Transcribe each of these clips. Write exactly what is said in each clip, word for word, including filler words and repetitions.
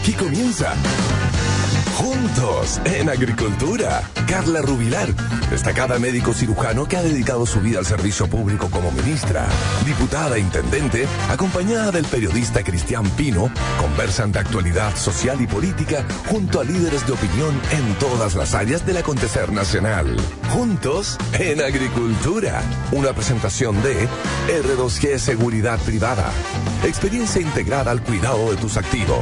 Aquí comienza Juntos en Agricultura. Carla Rubilar, destacada médico cirujano que ha dedicado su vida al servicio público como ministra, diputada e intendente, acompañada del periodista Cristian Pino, conversan de actualidad social y política junto a líderes de opinión en todas las áreas del acontecer nacional. Juntos en Agricultura. Una presentación de R dos G Seguridad Privada. Experiencia integrada al cuidado de tus activos.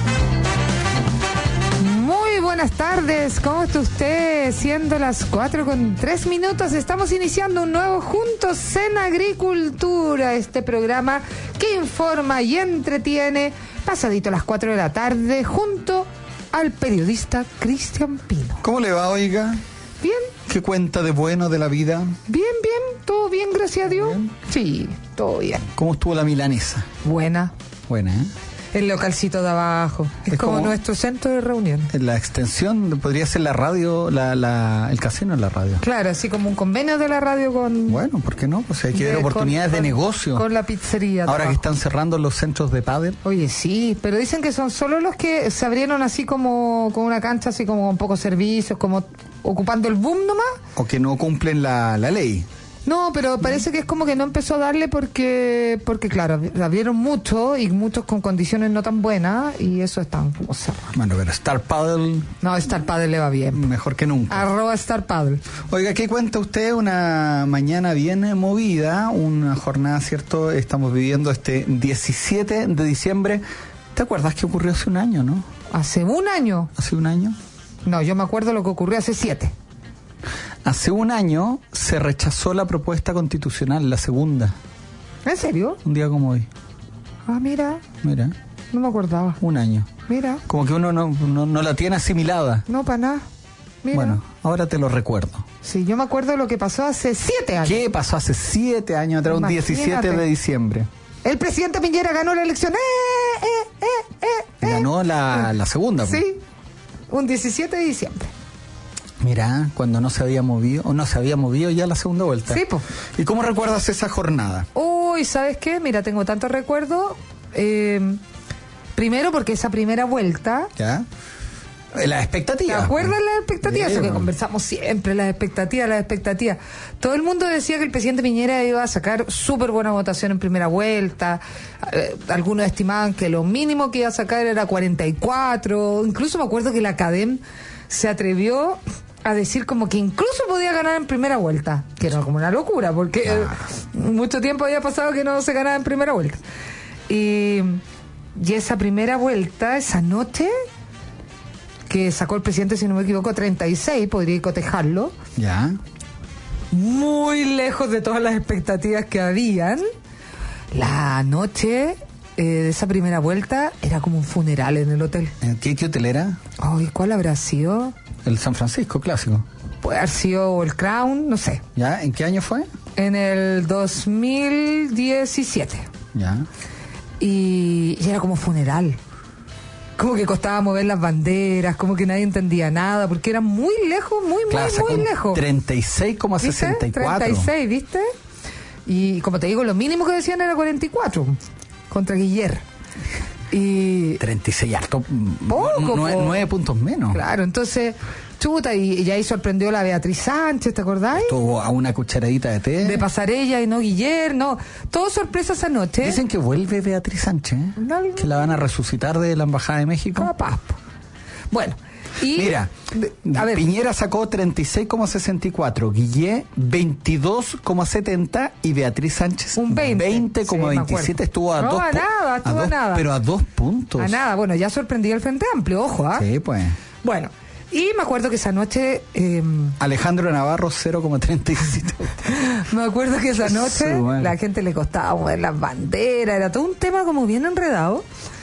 Buenas tardes, ¿cómo está usted? Siendo las cuatro con tres minutos, estamos iniciando un nuevo Juntos en Agricultura, este programa que informa y entretiene, pasadito a las cuatro de la tarde, junto al periodista Cristian Pino. ¿Cómo le va, oiga? Bien. ¿Qué cuenta de bueno de la vida? Bien, bien, todo bien, gracias a Dios. Bien. Sí, todo bien. ¿Cómo estuvo la milanesa? Buena. Buena, ¿eh? El localcito de abajo. Es, es como, como nuestro centro de reunión. En la extensión, podría ser la radio, la, la, el casino en la radio. Claro, así como un convenio de la radio con... Bueno, ¿por qué no? Pues hay que ver oportunidades con, de negocio. Con la pizzería. Ahora abajo. Que están cerrando los centros de pádel. Oye, sí, pero dicen que son solo los que se abrieron así como con una cancha, así como con pocos servicios, como ocupando el boom nomás. O que no cumplen la, la ley. No, pero parece que es como que no empezó a darle porque, porque claro, abrieron mucho y muchos con condiciones no tan buenas y eso están como cerrados. Bueno, pero Star Paddle... No, Star Paddle le va bien. Mejor que nunca. Arroba Star Paddle. Oiga, ¿qué cuenta usted? Una mañana bien movida, una jornada, ¿cierto? Estamos viviendo este diecisiete de diciembre. ¿Te acuerdas que ocurrió hace un año, no? ¿Hace un año? ¿Hace un año? No, yo me acuerdo lo que ocurrió hace siete. Hace un año se rechazó la propuesta constitucional, la segunda. ¿En serio? Un día como hoy. Ah, mira. Mira. No me acordaba. Un año. Mira. Como que uno no, no, no la tiene asimilada. No, para nada. Mira. Bueno, ahora te lo recuerdo. Sí, yo me acuerdo de lo que pasó hace siete años. ¿Qué pasó hace siete años atrás, un diecisiete de diciembre? El presidente Piñera ganó la elección. ¡Eh, eh, eh, eh, eh! Ganó la, la segunda. Sí, pues. Un diecisiete de diciembre. Mira, cuando no se había movido, o no se había movido ya la segunda vuelta. Sí, pues. ¿Y cómo recuerdas esa jornada? Uy, ¿sabes qué? Mira, tengo tantos recuerdos. Eh, primero porque esa primera vuelta... ¿Ya? Las expectativas. ¿Te acuerdas las expectativas? Eso que bueno. conversamos siempre, las expectativas, las expectativas. Todo el mundo decía que el presidente Piñera iba a sacar súper buena votación en primera vuelta. Eh, algunos estimaban que lo mínimo que iba a sacar era cuarenta y cuatro. Incluso me acuerdo que la Academ se atrevió a decir como que incluso podía ganar en primera vuelta, que era como una locura, porque claro. eh, mucho tiempo había pasado que no se ganaba en primera vuelta. Y, y esa primera vuelta, esa noche, que sacó el presidente, si no me equivoco, treinta y seis, podría cotejarlo. Ya. Muy lejos de todas las expectativas que habían. La noche... Eh, de esa primera vuelta era como un funeral en el hotel. ¿En qué, qué hotel era? Ay, ¿cuál habrá sido? El San Francisco clásico. Puede haber sido el Crown, no sé. ¿Ya? ¿En qué año fue? En el dos mil diecisiete. Ya. Y, y era como funeral. Como que costaba mover las banderas, como que nadie entendía nada, porque era muy lejos, muy, claro, muy, muy lejos. treinta y seis coma sesenta y cuatro. treinta y seis, ¿viste? Y como te digo, lo mínimo que decían era cuarenta y cuatro. Contra Guiller. Y treinta y seis, harto. Poco, nueve, nueve puntos menos. Claro, entonces, chuta, y, y ahí sorprendió la Beatriz Sánchez, ¿te acordás? Estuvo a una cucharadita de té. De Pasarella y no Guiller, no. Todo sorpresa esa noche. Dicen que vuelve Beatriz Sánchez, ¿eh? No, que la van a resucitar de la Embajada de México. Capaz. Bueno. Y, mira, a ver, Piñera sacó treinta y seis coma sesenta y cuatro, Guillé veintidós coma setenta y Beatriz Sánchez un veinte coma veintisiete. Sí, estuvo a no, dos a nada, estuvo a, dos, a nada. Pero a dos puntos. A nada, bueno, ya sorprendió el Frente Amplio, ojo, ¿ah? ¿eh? Sí, pues. Bueno, y me acuerdo que esa noche... Eh, Alejandro Navarro cero coma treinta y siete. Me acuerdo que esa noche sí, bueno. La gente le costaba mover las banderas, era todo un tema como bien enredado.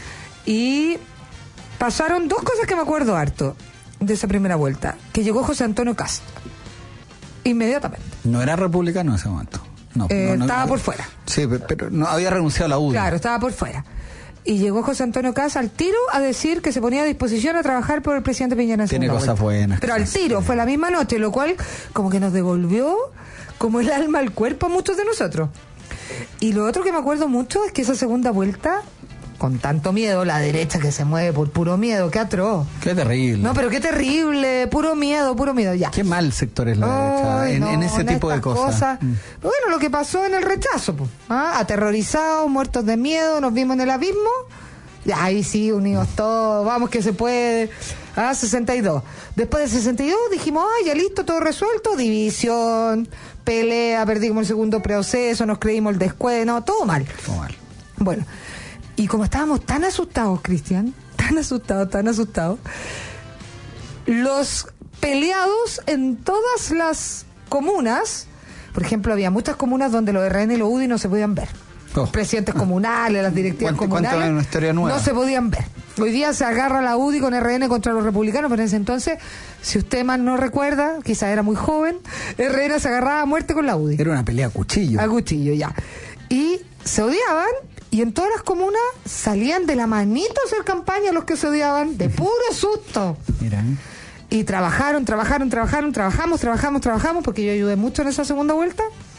Y pasaron dos cosas que me acuerdo harto de esa primera vuelta, que llegó José Antonio Kast inmediatamente. No era republicano en ese momento. No, eh, no, no estaba no, por fuera. Sí, pero no había renunciado a la U D I. Claro, estaba por fuera. Y llegó José Antonio Kast al tiro a decir que se ponía a disposición a trabajar por el presidente Piñera en Tiene cosas vuelta. buenas. Pero al tiro, fue la misma noche, lo cual como que nos devolvió como el alma al cuerpo a muchos de nosotros. Y lo otro que me acuerdo mucho es que esa segunda vuelta con tanto miedo, la derecha que se mueve por puro miedo, qué atroz. Qué terrible. No, pero qué terrible, puro miedo, puro miedo, ya. Qué mal sector es la derecha Ay, en, no, en ese en tipo de estas cosas. Mm. Bueno, lo que pasó en el rechazo, pues, ¿ah? Aterrorizados, muertos de miedo, nos vimos en el abismo. Ya, ahí sí, unidos todos, vamos que se puede. Ah, sesenta y dos. Después de sesenta y dos dijimos, ay, ya listo, todo resuelto. División, pelea, perdimos el segundo proceso, nos creímos el descuento, no, todo mal. Todo mal. Bueno, y como estábamos tan asustados, Cristian, tan asustados, tan asustados, los peleados en todas las comunas, por ejemplo, había muchas comunas donde los R N y los U D I no se podían ver. Los presidentes comunales, las directivas comunales, una historia nueva. no se podían ver. Hoy día se agarra la U D I con R N contra los republicanos, pero en ese entonces, si usted más no recuerda, quizás era muy joven, R N se agarraba a muerte con la U D I. Era una pelea a cuchillo. A cuchillo, ya. Y se odiaban, y en todas las comunas salían de la manito a hacer campaña los que se odiaban, de puro susto. Mira. Y trabajaron, trabajaron, trabajaron, trabajamos, trabajamos, trabajamos, porque yo ayudé mucho en esa segunda vuelta.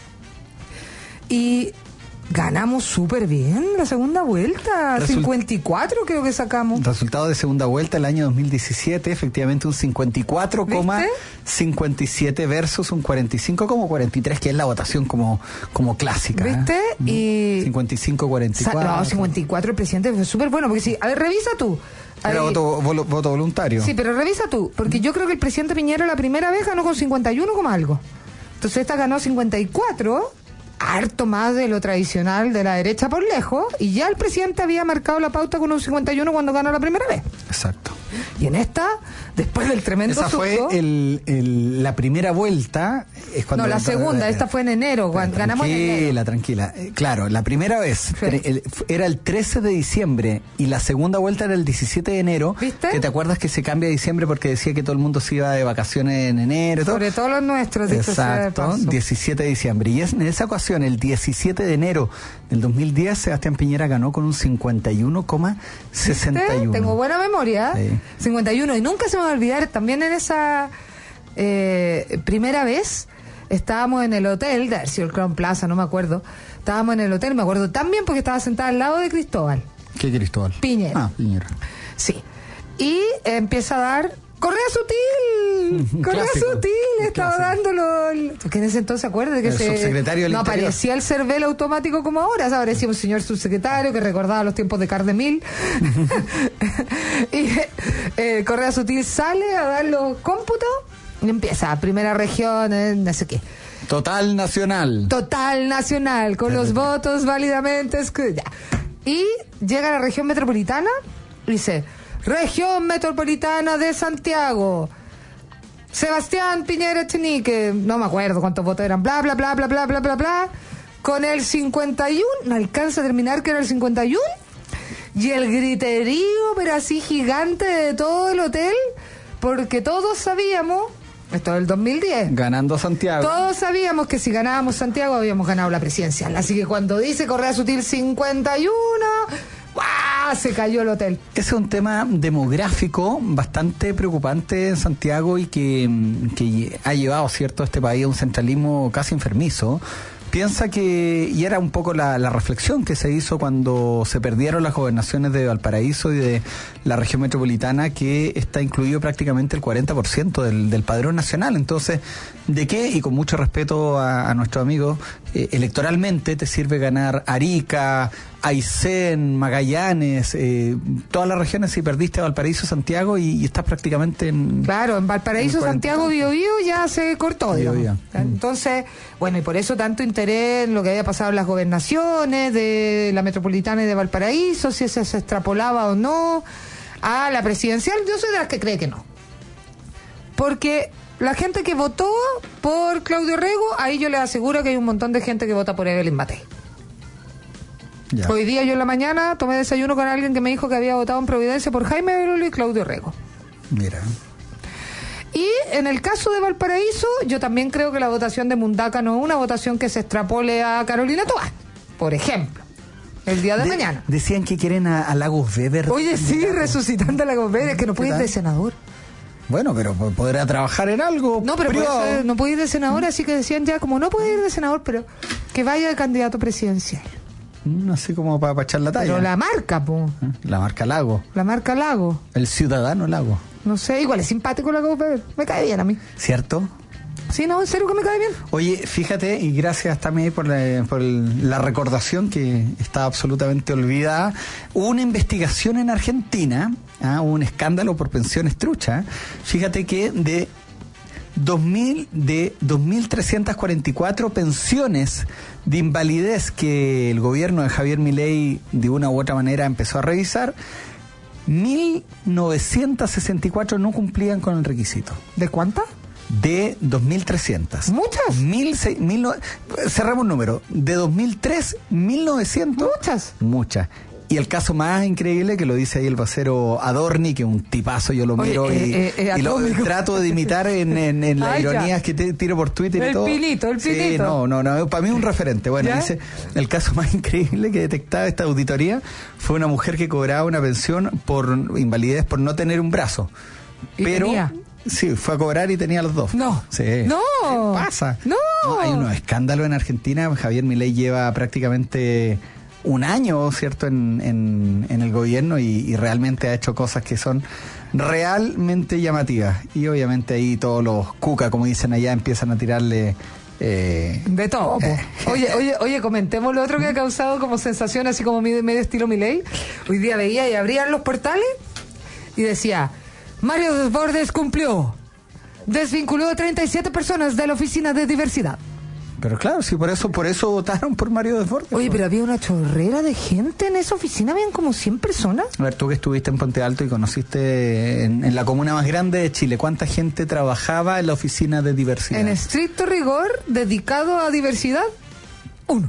Y ganamos súper bien la segunda vuelta. Result- cincuenta y cuatro creo que sacamos. Resultado de segunda vuelta el año dos mil diecisiete, efectivamente un cincuenta y cuatro coma cincuenta y siete versus un cuarenta y cinco coma cuarenta y tres, que es la votación como, como clásica. ¿Viste? ¿eh? Y cincuenta y cinco cuarenta y cuatro. No, cincuenta y cuatro el presidente fue súper bueno, porque sí, a ver, revisa tú. Era Ahí- voto, vol- voto voluntario. Sí, pero revisa tú, porque yo creo que el presidente Piñera la primera vez ganó con cincuenta y uno como algo. Entonces esta ganó cincuenta y cuatro, harto más de lo tradicional de la derecha por lejos, y ya el presidente había marcado la pauta con un cincuenta y uno cuando ganó la primera vez. Exacto. Y en esta, después del tremendo Esa susto... fue el, el- la primera vuelta. Es cuando No, la segunda, eh, esta fue en enero, cuando ganamos en enero. Tranquila, tranquila. Eh, Claro, la primera vez Sí. tre- el- f- era el trece de diciembre y la segunda vuelta era el diecisiete de enero. ¿Viste? Que te acuerdas que se cambia a diciembre porque decía que todo el mundo se iba de vacaciones en enero. y todo. Sobre todo los nuestros, dicho sea de Exacto, paso. diecisiete de diciembre. Y es, en esa ocasión, el diecisiete de enero del dos mil diez, Sebastián Piñera ganó con un cincuenta y uno coma sesenta y uno. Tengo buena memoria. Sí. cincuenta y uno. Y nunca se me va a olvidar, también en esa eh, primera vez, estábamos en el hotel, de haber sido el Crown Plaza, no me acuerdo. Estábamos en el hotel, me acuerdo también porque estaba sentada al lado de Cristóbal. ¿Qué Cristóbal? Piñera. Ah, Piñera. Sí. Y eh, empieza a dar... ¡Correa sutil! Un ¡Correa clásico, sutil! un Estaba clásico. dándolo... Porque en ese entonces, acuérdate que El se, subsecretario del no Interior. aparecía el CERVEL automático como ahora. O sea, aparecía un señor subsecretario que recordaba los tiempos de Cardemil. Y eh, Correa Sutil sale a dar los cómputos y empieza, primera región, eh, no sé qué. Total nacional. Total nacional, con los votos válidamente. escu- ya. Y llega a la región metropolitana y dice, región metropolitana de Santiago, Sebastián Piñera Echenique, no me acuerdo cuántos votos eran, bla, bla, bla, bla, bla, bla, bla, bla, con el cincuenta y uno, no alcanza a terminar que era el cincuenta y uno, y el griterío, pero así gigante de todo el hotel, porque todos sabíamos, esto es del dos mil diez, Ganando Santiago. todos sabíamos que si ganábamos Santiago habíamos ganado la presidencial. Así que cuando dice Correa Sutil cincuenta y uno, ¡guau! Se cayó el hotel. Ese es un tema demográfico bastante preocupante en Santiago y que, que ha llevado, cierto, a este país a un centralismo casi enfermizo. Piensa que, y era un poco la, la reflexión que se hizo cuando se perdieron las gobernaciones de Valparaíso y de la región metropolitana, que está incluido prácticamente el cuarenta por ciento del, del padrón nacional. Entonces, ¿de qué? Y con mucho respeto a, a nuestros amigos, eh, electoralmente te sirve ganar Arica, Aysén, Magallanes, eh, todas las regiones si perdiste Valparaíso, Santiago y, y estás prácticamente en... Claro, en Valparaíso, en cuarenta. Santiago, Biobío ya se cortó, Biobío. digamos. Entonces, bueno, y por eso tanto interés en lo que había pasado en las gobernaciones de la metropolitana y de Valparaíso, si ese se extrapolaba o no a la presidencial. Yo soy de las que cree que no. Porque la gente que votó por Claudio Rego, ahí yo les aseguro que hay un montón de gente que vota por Evelyn Matei. Ya. Hoy día yo en la mañana tomé desayuno con alguien que me dijo que había votado en Providencia por Jaime Belolo y Claudio Rego. Mira. Y en el caso de Valparaíso, yo también creo que la votación de Mundaca no es una votación que se extrapole a Carolina Toá, por ejemplo, el día de, De- mañana. Decían que quieren a, a Lagos Weber. Oye, sí, resucitando a la Gómez, es que no ¿Qué puede ir tal? de senador. Bueno, pero po- podrá trabajar en algo. No, pero por privado. eso no puede ir de senador, así que decían ya, como no puede ir de senador, pero que vaya de candidato presidencial. Mm, así como para, para echar la talla. Pero la marca, po. La marca Lago. La marca Lago. El ciudadano Lago. No sé, igual es simpático Lago, pero me cae bien a mí. ¿Cierto? Sí, no, en serio que me cae bien. Oye, fíjate, y gracias también por la, por el- la recordación que está absolutamente olvidada. Hubo una investigación en Argentina, ¿ah? Hubo un escándalo por pensiones truchas. Fíjate que de dos mil de dos mil trescientas cuarenta y cuatro pensiones de invalidez que el gobierno de Javier Milei de una u otra manera empezó a revisar, mil novecientas sesenta y cuatro no cumplían con el requisito. ¿De cuánta? De dos mil trescientas. ¿Muchas? Mil, seis- mil no- cerramos un número. De dos mil tres, mil novecientos. Muchas. Muchas. Y el caso más increíble, que lo dice ahí el vocero Adorni, que es un tipazo, yo lo Oye, miro eh, y, eh, eh, y lo atómico. trato de imitar en, en, en las Ay, ya. ironías que te tiro por Twitter y El todo. pilito, el Sí, pilito. no, no, no, para mí es un referente. Bueno, ¿Ya? dice, el caso más increíble que detectaba esta auditoría fue una mujer que cobraba una pensión por invalidez por no tener un brazo. ¿Y Pero tenía? sí, fue a cobrar y tenía los dos. No. Sí. No. ¿Qué pasa? No. Hay unos escándalos en Argentina. Javier Milei lleva prácticamente un año, ¿cierto?, en, en, en el gobierno y, y realmente ha hecho cosas que son realmente llamativas. Y obviamente ahí todos los cuca, como dicen allá, empiezan a tirarle... Eh, De todo, po. Oye, oye, oye, comentemos lo otro que ha causado como sensación, así como medio, medio estilo Milei. Hoy día veía y abrían los portales y decía, Mario Desbordes cumplió. Desvinculó a treinta y siete personas de la oficina de diversidad. pero claro, sí, por eso por eso votaron por Mario Desbordes. Oye, pero había una chorrera de gente en esa oficina, habían como cien personas. A ver, tú que estuviste en Puente Alto y conociste en, en la comuna más grande de Chile, ¿cuánta gente trabajaba en la oficina de diversidad? En estricto rigor, dedicado a diversidad, uno.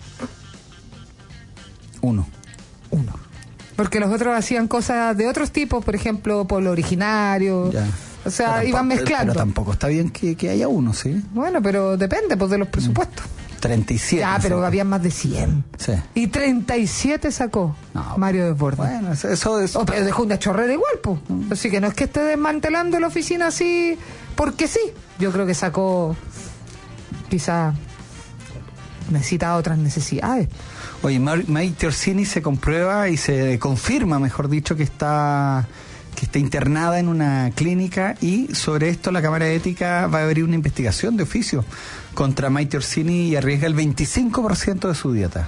Uno. Uno. Porque los otros hacían cosas de otros tipos, por ejemplo, pueblo originario. Ya. O sea, Pero iban tampoco- mezclando. Pero tampoco está bien que, que haya uno, ¿sí? Bueno, pero depende pues de los presupuestos. treinta y siete. Ya, pero ¿sí? había más de cien. Sí. Y treinta y siete sacó No, Mario Desbordes. Bueno, eso, eso es... Oh, pero dejó una chorrera igual, pues. Así que no es que esté desmantelando la oficina así porque sí. Yo creo que sacó, quizá necesita otras necesidades. Oye, Mar- Maite Orsini se comprueba y se confirma, mejor dicho, que está que está internada en una clínica y sobre esto la Cámara de Ética va a abrir una investigación de oficio contra Maite Orsini y arriesga el veinticinco por ciento de su dieta.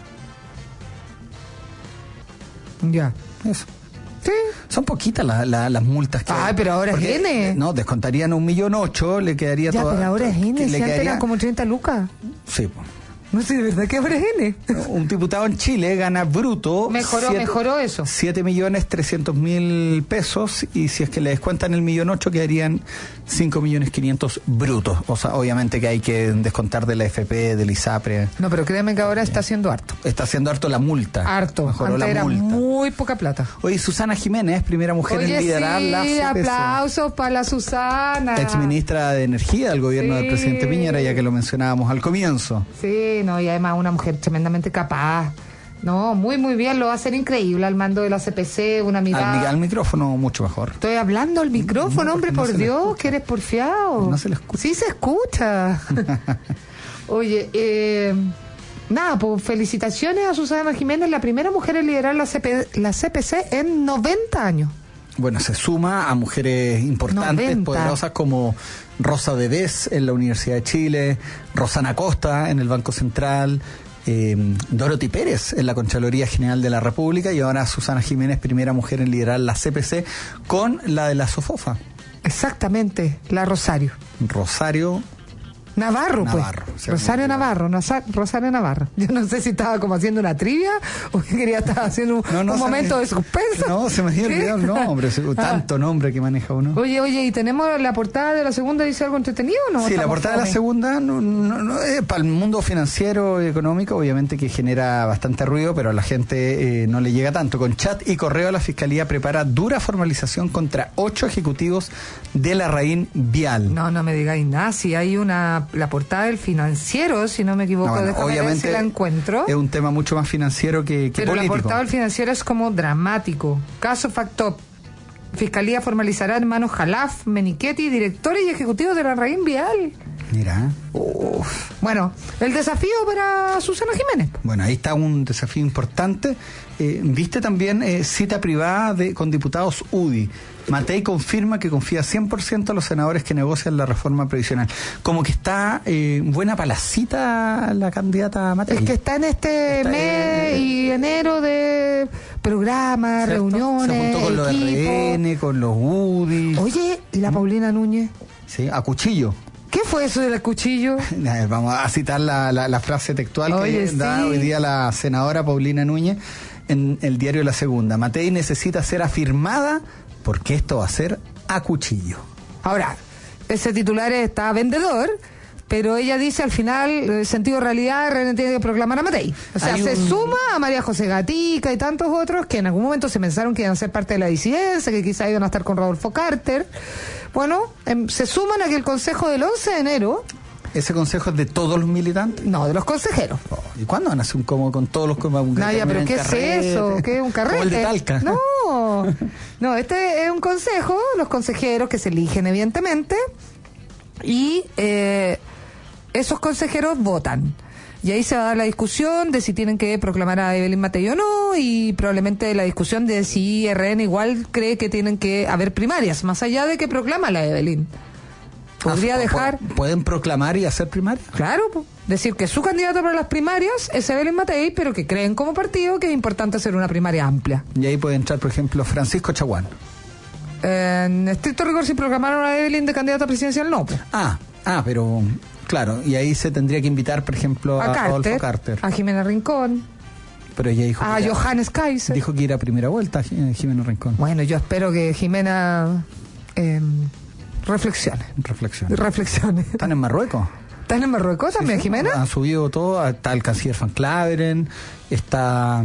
Ya. Eso. Sí. Son poquitas la- la- las multas que Ay, hay. pero ahora es Porque, N. eh, No, descontarían un millón ocho, le quedaría Ya, toda- pero ahora es que N. le Si antes quedaría- eran como treinta lucas. Sí, po. No sé, de verdad que ahora es N. Un diputado en Chile gana bruto... Mejoró, siete- mejoró eso. siete millones trescientos mil pesos y si es que le descuentan el millón ocho quedarían cinco millones quinientos brutos. O sea, obviamente que hay que descontar de la F P, del ISAPRE. No, pero créeme que ahora está haciendo harto. Está haciendo harto la multa. Harto. Mejoró Antes la era multa. muy poca plata. Oye, Susana Jiménez, primera mujer Oye, en liderar sí, la C P C. aplausos para la Susana. Ex ministra de Energía del gobierno Sí. del presidente Piñera, ya que lo mencionábamos al comienzo. Sí, no, y además una mujer tremendamente capaz. No, muy, muy bien, lo va a hacer increíble al mando de la C P C, una Al, mirada. mi- al micrófono mucho mejor. Estoy hablando al micrófono, No, hombre, no por se le Dios, escucha. que eres porfiado. No se le escucha. Sí se escucha. Oye, eh, nada, pues felicitaciones a Susana Jiménez, la primera mujer en liderar la, C P, la C P C en noventa años. Bueno, se suma a mujeres importantes, noventa. poderosas como Rosa Debes en la Universidad de Chile, Rosana Costa en el Banco Central, eh, Dorothy Pérez en la Contraloría General de la República y ahora Susana Jiménez, primera mujer en liderar la C P C con la de la SOFOFA. Exactamente, la Rosario. Rosario Navarro, Navarro, pues. sí, Rosario Navarro. Navarro, Nasa- Rosario Navarro. Yo no sé si estaba como haciendo una trivia o que quería estar haciendo un, No, no, un se momento me- de suspenso. No, se me había ¿Qué? olvidado el nombre, se- tanto nombre que maneja uno. Oye, oye, ¿y tenemos la portada de la segunda? ¿Dice algo entretenido o no? Sí, la Estamos portada de la fome. segunda, no, no, no, eh, para el mundo financiero y económico, obviamente que genera bastante ruido, pero a la gente eh, no le llega tanto. Con chat y correo, la Fiscalía prepara dura formalización contra ocho ejecutivos de la Raín Vial. No, no me digáis nada. Si hay una, la portada del Financiero, si no me equivoco, No, bueno, déjame ver obviamente si la encuentro. es un tema mucho más financiero que, que Pero político. la portada del Financiero es como dramático. Caso Factop. Fiscalía formalizará en manos Jalaf, Menichetti, directores y ejecutivos de la Raín Vial. Mira. Uf. Bueno, el desafío para Susana Jiménez. Bueno, ahí está un desafío importante. Eh, Viste también eh, cita privada de, con diputados U D I. Matei confirma que confía cien por ciento a los senadores que negocian la reforma previsional. Como que está eh, buena para la cita la candidata Matei. Es que está en este Está, mes eh, y enero de programas, ¿cierto? reuniones, Se juntó con los equipos. R N, con los U D I. Oye, ¿y la Paulina Núñez? Sí, a cuchillo. ¿Qué fue eso del cuchillo? A ver, vamos a citar la, la, la frase textual Oye, que da sí. hoy día la senadora Paulina Núñez en el diario La Segunda. Matei necesita ser afirmada porque esto va a ser a cuchillo. Ahora, ese titular está vendedor, pero ella dice al final, el sentido de realidad, René tiene que proclamar a Matei. O sea, Hay se un- suma a María José Gatica y tantos otros que en algún momento se pensaron que iban a ser parte de la disidencia, que quizá iban a estar con Rodolfo Carter. Bueno, em, se suman a que el consejo del once de enero, ¿Ese consejo es de todos los militantes? no, de los consejeros. Oh, ¿y cuándo van a hacer un como con todos los un Nadia, pero un ¿qué es carrete? eso? ¿Qué es un carrete? Como el de Talca. No, no, este es un consejo, los consejeros que se eligen evidentemente, y eh, esos consejeros votan. Y ahí se va a dar la discusión de si tienen que proclamar a Evelyn Matei o no, y probablemente la discusión de si R N igual cree que tienen que haber primarias, más allá de que proclama la Evelyn. Podría Ah, dejar... ¿Pueden proclamar y hacer primaria? Claro, po. Decir que su candidato para las primarias es Evelyn Matei, pero que creen como partido que es importante hacer una primaria amplia. Y ahí puede entrar, por ejemplo, Francisco Chaguán. En estricto rigor, si proclamaron a Evelyn de candidata presidencial, no. Po. Ah, ah, pero claro, y ahí se tendría que invitar, por ejemplo, a, A Adolfo Carter, Carter. a Jimena Rincón, Pero ella dijo a que, Johannes Kaiser. dijo que ir a primera vuelta, Jim- Jimena Rincón. Bueno, yo espero que Jimena eh, reflexione. Reflexión. Reflexione. ¿Están en Marruecos? ¿Están en Marruecos también, Sí, sí, Jimena? Han subido todo, está el canciller Van Claveren, está,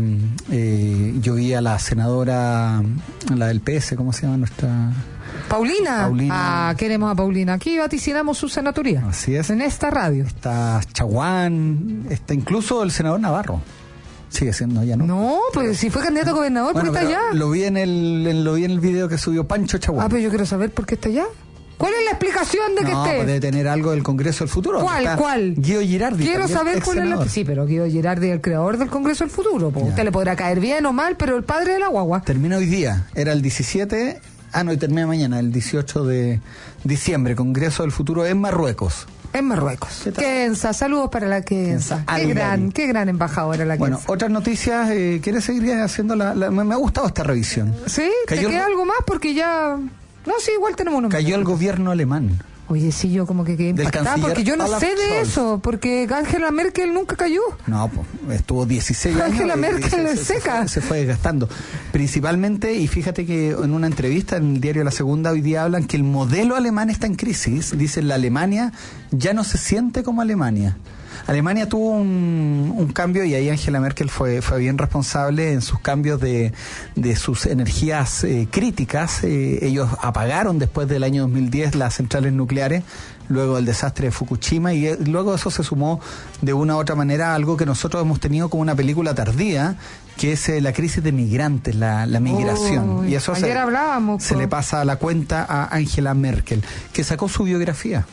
eh, yo vi a la senadora, la del P S, ¿cómo se llama nuestra? Paulina. Paulina. Ah, queremos a Paulina. Aquí vaticinamos su senaturía. Así es. En esta radio. Está Chaguán, está incluso el senador Navarro. Sigue siendo ya, ¿no? No, pues si fue candidato a gobernador, Bueno, ¿por qué está pero allá? Lo vi en el, en- lo vi en el video que subió Pancho Chaguán. Ah, pero yo quiero saber por qué está allá. ¿Cuál es la explicación de que no, esté? pues debe tener algo del Congreso del Futuro. ¿Cuál, Está cuál? Guido Girardi. Quiero también saber ex cuál es la... senador. Sí, pero Guido Girardi es el creador del Congreso del Futuro. Po. Ya. Usted le podrá caer bien o mal, pero el padre de la guagua. Termina hoy día, era el diecisiete, ah no, y termina mañana, el dieciocho de diciembre, Congreso del Futuro en Marruecos. En Marruecos. ¿Qué tal? Kenza, saludos para la Kenza. Kenza Qué gran, Al-Ghali. qué gran embajadora la Bueno, Kenza. otras noticias, eh, ¿quieres seguir haciendo la, la- me, me ha gustado esta revisión. ¿Sí? ¿Te Cayó el- queda algo más? Porque ya... No, sí, igual tenemos uno más. Cayó el gobierno alemán. Oye, sí, yo como que quedé Del impactada canciller porque yo no Olaf sé de Scholz. eso, porque Angela Merkel nunca cayó. No, pues estuvo dieciséis años. Angela y- y Merkel se- es se- se seca. fue- Se fue desgastando. Principalmente, y fíjate que en una entrevista en el diario La Segunda hoy día hablan que el modelo alemán está en crisis. Dicen la Alemania ya no se siente como Alemania. Alemania tuvo un, un cambio y ahí Angela Merkel fue, fue bien responsable en sus cambios de, de sus energías eh, críticas. Eh, ellos apagaron después del año dos mil diez las centrales nucleares, luego del desastre de Fukushima, y eh, luego eso se sumó de una u otra manera a algo que nosotros hemos tenido como una película tardía, que es eh, la crisis de migrantes, la, la migración. Uy, y eso ayer se, hablábamos, se po. le pasa a la cuenta a Angela Merkel, que sacó su biografía.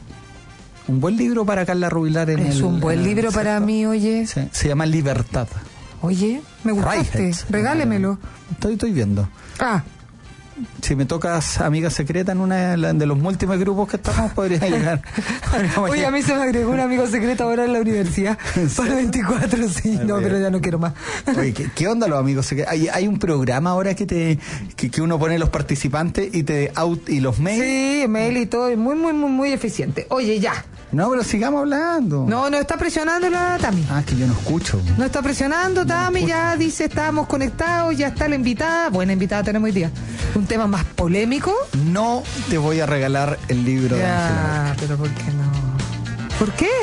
Un buen libro para Carla Rubilar en Es el- un buen en el libro para sector. mí, oye. Sí, se llama Libertad. Oye, me gustaste. Freiheit. Regálemelo. Estoy, estoy viendo. Ah, Si me tocas amiga secreta en una de los múltiples grupos que estamos, podría llegar. Podríamos oye, a mí se me agregó un amigo secreto ahora en la universidad. Para veinticuatro, sí. No, pero ya no quiero más. Oye, ¿qué, qué onda los amigos secretos? Hay, hay un programa ahora que te que, que uno pone los participantes y te out y los mails. Sí, mail y todo, y muy, muy, muy, muy eficiente. Oye, ya. No, pero sigamos hablando. No, no está presionando la Tami. Ah, es que yo no escucho. No está presionando, Tami, ya dice, estábamos conectados, ya está la invitada. Buena invitada tenemos hoy día. Un tema más polémico. No te voy a regalar el libro de Angela Ya, pero ¿por qué no? ¿Por qué?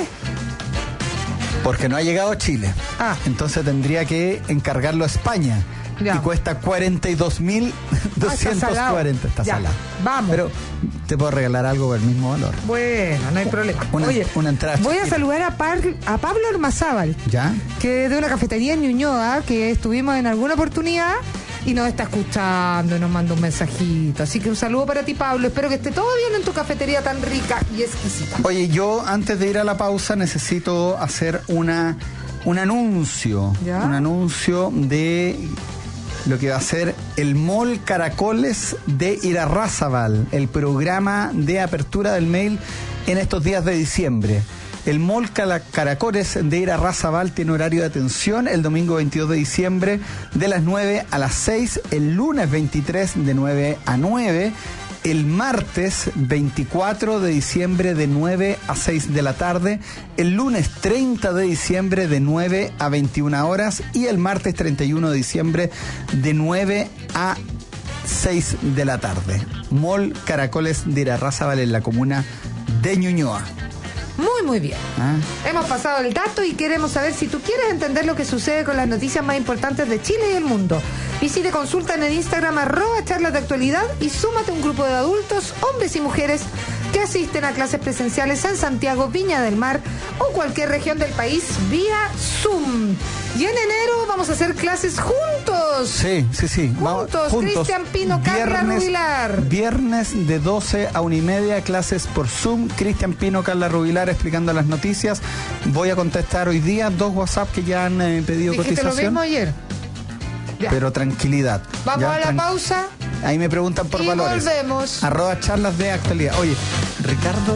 porque no ha llegado a Chile. Ah. Entonces tendría que encargarlo a España. Ya. Y cuesta cuarenta y dos mil doscientos cuarenta. Está Ya, salado. vamos. Pero te puedo regalar algo por el mismo valor. Bueno, no hay problema. Una- Oye, una entrada voy a chiquita. saludar a, Par- a Pablo Ormazábal, ¿Ya? que es de una cafetería en Ñuñoa, que estuvimos en alguna oportunidad y nos está escuchando y nos manda un mensajito. Así que un saludo para ti, Pablo. Espero que esté todo bien en tu cafetería tan rica y exquisita. Oye, yo antes de ir a la pausa necesito hacer una un anuncio. ¿Ya? Un anuncio de lo que va a ser el Mall Caracoles de Irarrázaval, el programa de apertura del mail en estos días de diciembre. El Mall Caracoles de Irarrázaval tiene horario de atención el domingo veintidós de diciembre de las nueve a las seis, el lunes veintitrés de nueve a nueve, el martes veinticuatro de diciembre de nueve a seis de la tarde, el lunes treinta de diciembre de nueve a veintiuna horas y el martes treinta y uno de diciembre de nueve a seis de la tarde. Mall Caracoles de Irarrázaval en la comuna de Ñuñoa. Muy, muy bien. ¿Ah? Hemos pasado el dato y queremos saber si tú quieres entender lo que sucede con las noticias más importantes de Chile y el mundo. Visite consulta en el Instagram arroba charlas de actualidad y súmate a un grupo de adultos, hombres y mujeres que asisten a clases presenciales en Santiago, Viña del Mar o cualquier región del país vía Zoom. Y en enero vamos a hacer clases juntos. Sí, sí, sí. Juntos, juntos. Cristian Pino, Carla Rubilar. Viernes de doce a una y media, clases por Zoom. Cristian Pino, Carla Rubilar explicando las noticias. Voy a contestar hoy día dos WhatsApp que ya han eh, pedido Dijiste cotización. Lo mismo ayer. Ya. Pero tranquilidad. Vamos ya, a la tran... pausa. Ahí me preguntan por y valores. Volvemos. Arroba charlas de actualidad. Oye, Ricardo...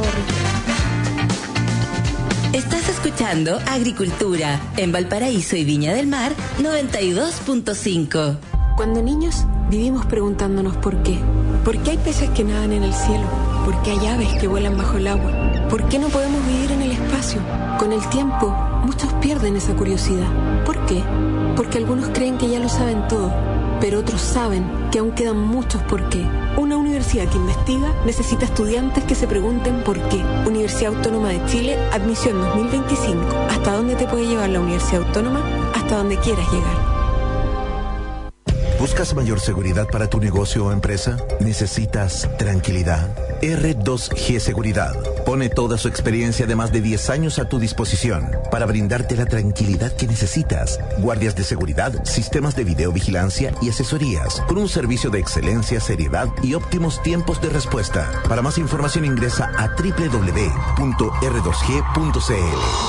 Estás escuchando Agricultura en Valparaíso y Viña del Mar noventa y dos punto cinco. Cuando niños vivimos preguntándonos por qué. ¿Por qué hay peces que nadan en el cielo? ¿Por qué hay aves que vuelan bajo el agua? ¿Por qué no podemos vivir en el espacio? Con el tiempo, muchos pierden esa curiosidad. ¿Por qué? Porque algunos creen que ya lo saben todo, pero otros saben que aún quedan muchos por qué. Una universidad que investiga necesita estudiantes que se pregunten por qué. Universidad Autónoma de Chile, admisión dos mil veinticinco. ¿Hasta dónde te puede llevar la Universidad Autónoma? Hasta donde quieras llegar. ¿Buscas mayor seguridad para tu negocio o empresa? ¿Necesitas tranquilidad? R dos G Seguridad pone toda su experiencia de más de diez años a tu disposición para brindarte la tranquilidad que necesitas. Guardias de seguridad, sistemas de videovigilancia y asesorías con un servicio de excelencia, seriedad y óptimos tiempos de respuesta. Para más información ingresa a doble u doble u doble u punto r dos g punto c l.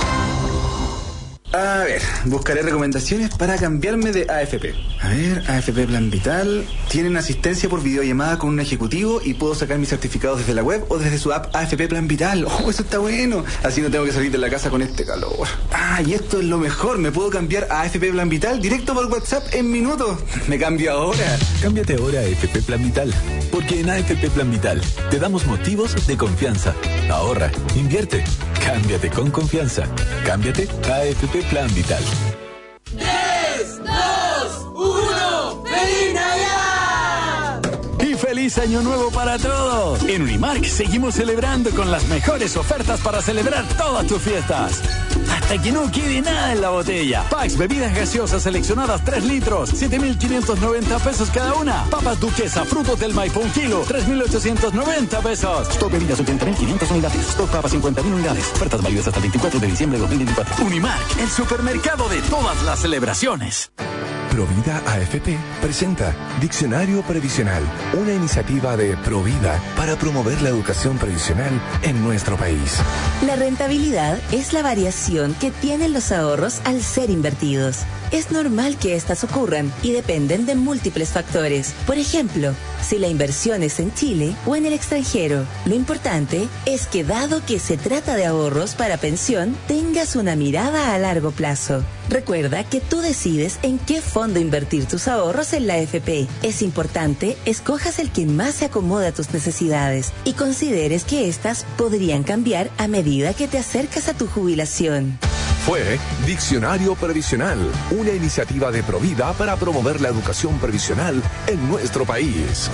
A ver, buscaré recomendaciones para cambiarme de A F P. A ver, A F P Plan Vital. Tienen asistencia por videollamada con un ejecutivo y puedo sacar mis certificados desde la web o desde su app A F P Plan Vital. Oh, eso está bueno. Así no tengo que salir de la casa con este calor. Ah, y esto es lo mejor. Me puedo cambiar a A F P Plan Vital directo por WhatsApp en minutos. Me cambio ahora. Cámbiate ahora a A F P Plan Vital. Porque en A F P Plan Vital te damos motivos de confianza. Ahorra, invierte, cámbiate con confianza. Cámbiate a A F P Plan Vital. tres, dos, uno, ¡Feliz Navidad! Y feliz año nuevo para todos. En Unimark seguimos celebrando con las mejores ofertas para celebrar todas tus fiestas. Hasta que no quede nada en la botella. Pax, bebidas gaseosas seleccionadas tres litros, siete mil quinientos noventa pesos cada una. Papas Duquesa, frutos del Maipo, un kilo, tres mil ochocientos noventa pesos. Stock bebidas, ochenta mil quinientas unidades. Stock papas, cincuenta mil unidades. Ofertas válidas hasta el veinticuatro de diciembre de dos mil veinticuatro. Unimark, el supermercado de todas las celebraciones. Provida A F P presenta Diccionario Previsional, una iniciativa de Provida para promover la educación previsional en nuestro país. La rentabilidad es la variación que tienen los ahorros al ser invertidos. Es normal que estas ocurran y dependen de múltiples factores. Por ejemplo, si la inversión es en Chile o en el extranjero. Lo importante es que, dado que se trata de ahorros para pensión, tengas una mirada a largo plazo. Recuerda que tú decides en qué fondo invertir tus ahorros en la A F P. Es importante escojas el que más se acomode a tus necesidades y consideres que éstas podrían cambiar a medida que te acercas a tu jubilación. Fue Diccionario Previsional, una iniciativa de Provida para promover la educación previsional en nuestro país.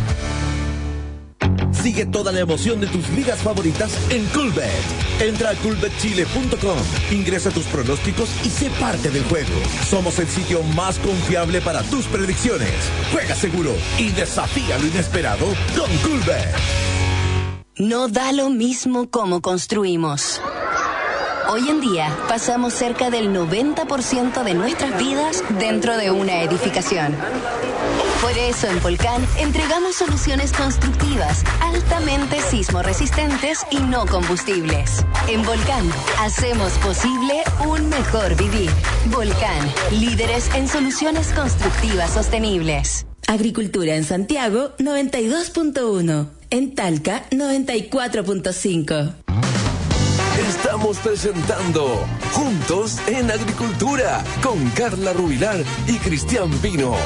Sigue toda la emoción de tus ligas favoritas en Coolbet. Entra a coolbet chile punto com, ingresa tus pronósticos y sé parte del juego. Somos el sitio más confiable para tus predicciones. Juega seguro y desafía lo inesperado con Coolbet. No da lo mismo cómo construimos. Hoy en día pasamos cerca del noventa por ciento de nuestras vidas dentro de una edificación. Por eso en Volcán entregamos soluciones constructivas, altamente sismo resistentes y no combustibles. En Volcán hacemos posible un mejor vivir. Volcán, líderes en soluciones constructivas sostenibles. Agricultura en Santiago noventa y dos punto uno, en Talca noventa y cuatro punto cinco. Estamos presentando Juntos en Agricultura con Carla Rubilar y Cristian Pino.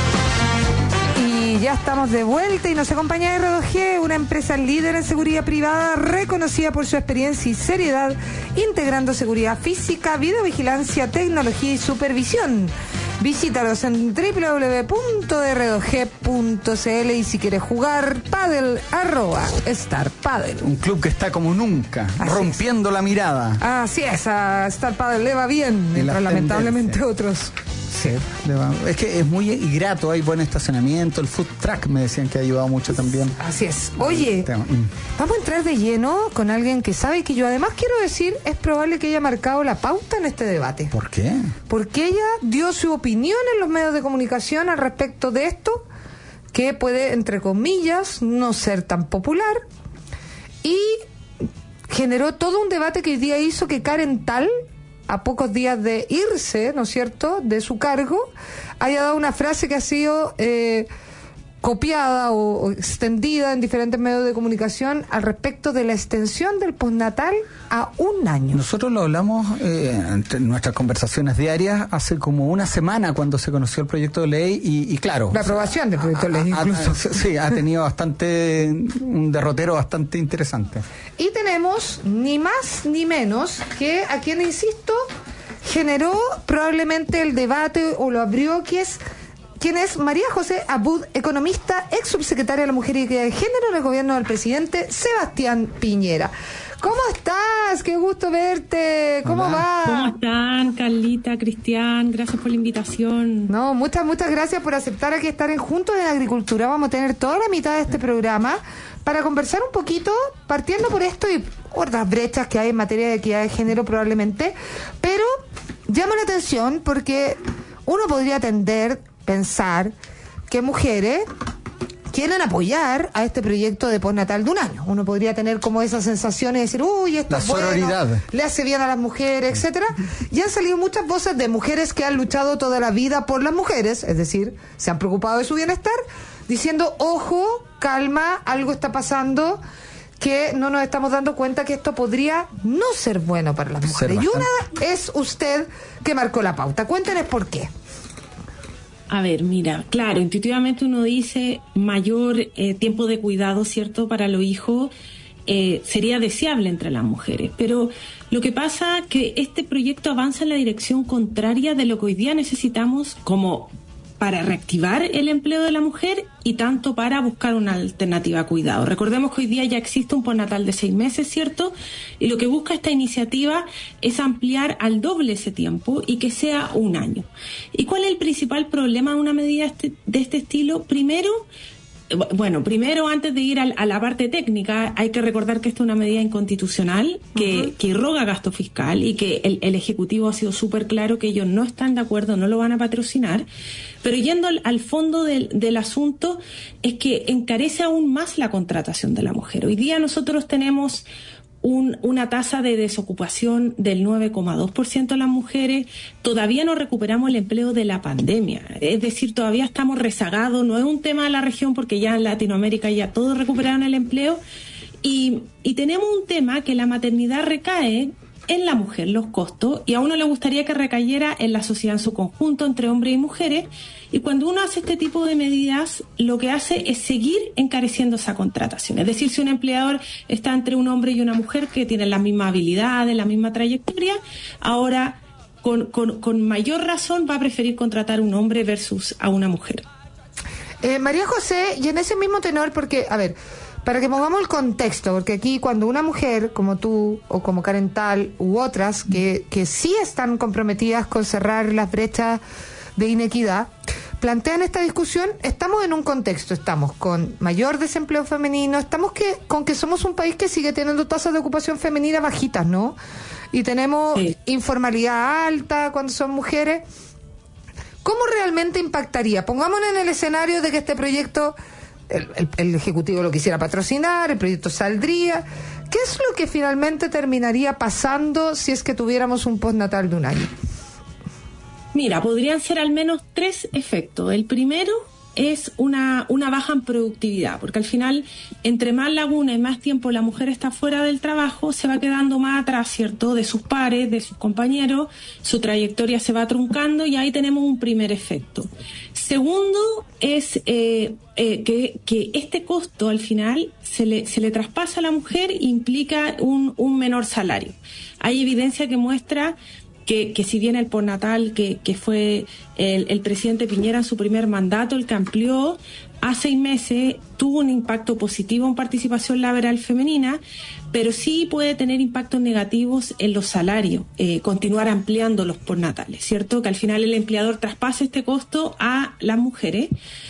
Y ya estamos de vuelta y nos acompaña R dos G, una empresa líder en seguridad privada reconocida por su experiencia y seriedad, integrando seguridad física, videovigilancia, tecnología y supervisión. Visítalos en doble u doble u doble u punto r dos g punto c l y si quieres jugar, pádel, arroba Star Padel. Un club que está como nunca, así rompiendo es la mirada. Así es, a Star Padel le va bien, mientras lamentablemente otros... Sí, le va. Es que es muy grato, hay buen estacionamiento, el food truck me decían que ha ayudado mucho también. Así es. Oye, vamos a entrar de lleno con alguien que sabe que yo además quiero decir, es probable que haya marcado la pauta en este debate. ¿Por qué? Porque ella dio su opinión en los medios de comunicación al respecto de esto, que puede, entre comillas, no ser tan popular, y generó todo un debate que hoy día hizo que Karen Tal, a pocos días de irse, ¿no es cierto?, de su cargo, haya dado una frase que ha sido eh, copiada o, o extendida en diferentes medios de comunicación al respecto de la extensión del postnatal a un año. Nosotros lo hablamos eh, en nuestras conversaciones diarias hace como una semana cuando se conoció el proyecto de ley y, y claro... La aprobación del proyecto de ley incluso. Ha, sí, ha tenido bastante un derrotero bastante interesante. Y tenemos ni más ni menos que a quien, insisto, generó probablemente el debate o lo abrió, que es quien es María José Abud, economista, ex subsecretaria de la Mujer y Equidad de Género en el gobierno del presidente Sebastián Piñera. ¿Cómo estás? Qué gusto verte. ¿Cómo Hola. va? ¿Cómo están, Carlita, Cristian? Gracias por la invitación. No, muchas, muchas gracias por aceptar aquí estar en Juntos en Agricultura. Vamos a tener toda la mitad de este programa para conversar un poquito, partiendo por esto y otras brechas que hay en materia de equidad de género probablemente, pero llama la atención porque uno podría tender, pensar que mujeres quieren apoyar a este proyecto de postnatal de un año. Uno podría tener como esa sensación de decir, uy, esto la es bueno, sororidad, le hace bien a las mujeres, etcétera. Y han salido muchas voces de mujeres que han luchado toda la vida por las mujeres, es decir, se han preocupado de su bienestar, diciendo, ojo, calma, algo está pasando, que no nos estamos dando cuenta que esto podría no ser bueno para las mujeres. Y una es usted que marcó la pauta. Cuéntenos por qué. A ver, mira, claro, intuitivamente uno dice mayor eh, tiempo de cuidado, ¿cierto?, para los hijos eh, sería deseable entre las mujeres. Pero lo que pasa es que este proyecto avanza en la dirección contraria de lo que hoy día necesitamos como para reactivar el empleo de la mujer y tanto para buscar una alternativa a cuidado. Recordemos que hoy día ya existe un postnatal de seis meses, ¿cierto? Y lo que busca esta iniciativa es ampliar al doble ese tiempo y que sea un año. ¿Y cuál es el principal problema de una medida este, de este estilo? Primero, bueno, primero antes de ir a, a la parte técnica, hay que recordar que esta es una medida inconstitucional que, uh-huh. que irroga gasto fiscal y que el, el Ejecutivo ha sido súper claro que ellos no están de acuerdo, no lo van a patrocinar. Pero yendo al, al fondo del, del asunto, es que encarece aún más la contratación de la mujer. Hoy día nosotros tenemos un, una tasa de desocupación del nueve coma dos por ciento de las mujeres. Todavía no recuperamos el empleo de la pandemia. Es decir, todavía estamos rezagados. No es un tema de la región porque ya en Latinoamérica ya todos recuperaron el empleo. Y, y tenemos un tema que la maternidad recae en la mujer, los costos, y a uno le gustaría que recayera en la sociedad en su conjunto, entre hombres y mujeres, y cuando uno hace este tipo de medidas, lo que hace es seguir encareciendo esa contratación. Es decir, si un empleador está entre un hombre y una mujer que tienen las mismas habilidades, la misma trayectoria, ahora con, con, con mayor razón va a preferir contratar a un hombre versus a una mujer. Eh, María José, y en ese mismo tenor, porque, a ver, para que pongamos el contexto, porque aquí cuando una mujer como tú o como Karen Tal u otras que, que sí están comprometidas con cerrar las brechas de inequidad, plantean esta discusión, estamos en un contexto, estamos con mayor desempleo femenino, estamos que con que somos un país que sigue teniendo tasas de ocupación femenina bajitas, ¿no? Y tenemos sí. informalidad alta cuando son mujeres. ¿cómo realmente impactaría? Pongámonos en el escenario de que este proyecto, el, el, el Ejecutivo lo quisiera patrocinar, el proyecto saldría. ¿Qué es lo que finalmente terminaría pasando si es que tuviéramos un postnatal de un año? Mira, podrían ser al menos tres efectos. El primero es una, una baja en productividad, porque al final, entre más laguna y más tiempo la mujer está fuera del trabajo, se va quedando más atrás, ¿cierto?, de sus pares, de sus compañeros, su trayectoria se va truncando y ahí tenemos un primer efecto. Segundo es eh, eh, que, que este costo al final se le, se le traspasa a la mujer e implica un, un menor salario. Hay evidencia que muestra Que, que si bien el postnatal que, que fue el, el presidente Piñera en su primer mandato, el que amplió a seis meses, tuvo un impacto positivo en participación laboral femenina, pero sí puede tener impactos negativos en los salarios, eh, continuar ampliando los postnatales, ¿cierto? Que al final el empleador traspase este costo a las mujeres.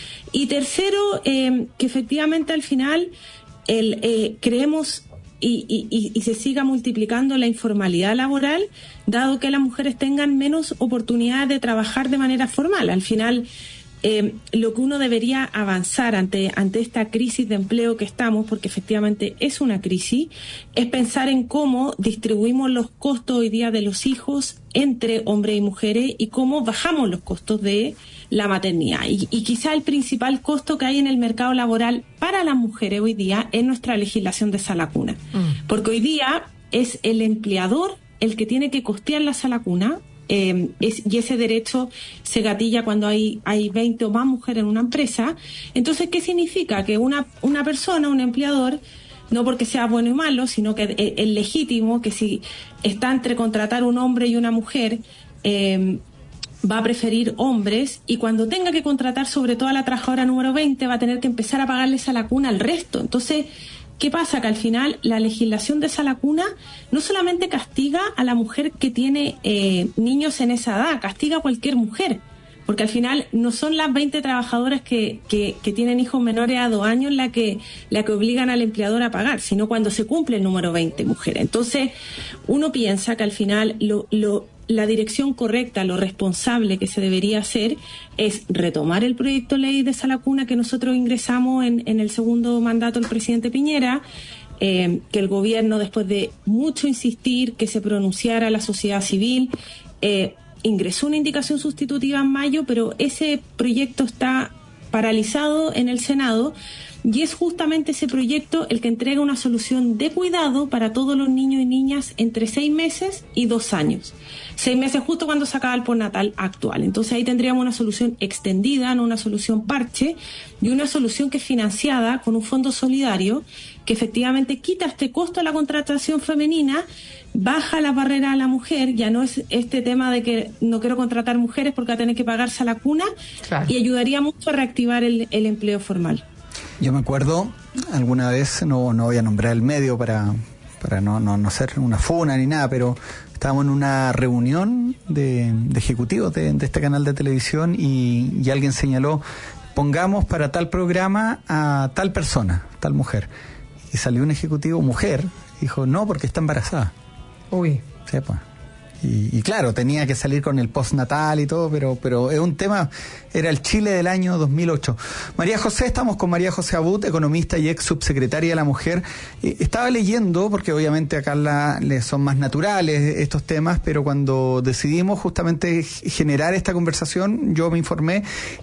Y tercero, eh, que efectivamente al final el, eh, creemos Y, y, y se siga multiplicando la informalidad laboral, dado que las mujeres tengan menos oportunidades de trabajar de manera formal. Al final, eh, lo que uno debería avanzar ante, ante esta crisis de empleo que estamos, porque efectivamente es una crisis, es pensar en cómo distribuimos los costos hoy día de los hijos entre hombres y mujeres y cómo bajamos los costos de la maternidad. Y, y quizá el principal costo que hay en el mercado laboral para las mujeres hoy día es nuestra legislación de sala cuna. Mm. Porque hoy día es el empleador el que tiene que costear la sala cuna, eh, es, y ese derecho se gatilla cuando hay, hay veinte o más mujeres en una empresa. Entonces, ¿qué significa? Que una, una persona, un empleador, no porque sea bueno y malo, sino que es, es legítimo que si está entre contratar un hombre y una mujer, eh, va a preferir hombres, y cuando tenga que contratar sobre todo a la trabajadora número veinte va a tener que empezar a pagarles a la cuna al resto. Entonces, ¿qué pasa? Que al final la legislación de esa lacuna no solamente castiga a la mujer que tiene eh, niños en esa edad, castiga a cualquier mujer, porque al final no son las veinte trabajadoras que, que, que tienen hijos menores a dos años la que, la que obligan al empleador a pagar, sino cuando se cumple el número veinte mujeres. Entonces, uno piensa que al final lo, lo la dirección correcta, lo responsable que se debería hacer es retomar el proyecto ley de sala cuna que nosotros ingresamos en, en el segundo mandato del presidente Piñera, eh, que el gobierno, después de mucho insistir que se pronunciara la sociedad civil, eh, ingresó una indicación sustitutiva en mayo, pero ese proyecto está paralizado en el Senado. Y es justamente ese proyecto el que entrega una solución de cuidado para todos los niños y niñas entre seis meses y dos años. Seis meses justo cuando se acaba el postnatal actual. Entonces ahí tendríamos una solución extendida, no una solución parche, y una solución que es financiada con un fondo solidario que efectivamente quita este costo a la contratación femenina, baja la barrera a la mujer, ya no es este tema de que no quiero contratar mujeres porque va a tener que pagarse a la cuna, claro, y ayudaría mucho a reactivar el, el empleo formal. Yo me acuerdo alguna vez, no, no voy a nombrar el medio para, para no, no, no ser una funa ni nada, pero estábamos en una reunión de, de ejecutivos de, de este canal de televisión y, y alguien señaló, pongamos para tal programa a tal persona, tal mujer. Y salió un ejecutivo mujer, dijo, no, porque está embarazada. Uy. Sepa. Y, y claro, tenía que salir con el postnatal y todo, pero pero es un tema, era el Chile del año dos mil ocho. María José, estamos con María José Abud, economista y ex subsecretaria de la Mujer. Eh, estaba leyendo, porque obviamente a Carla le son más naturales estos temas, pero cuando decidimos justamente generar esta conversación, yo me informé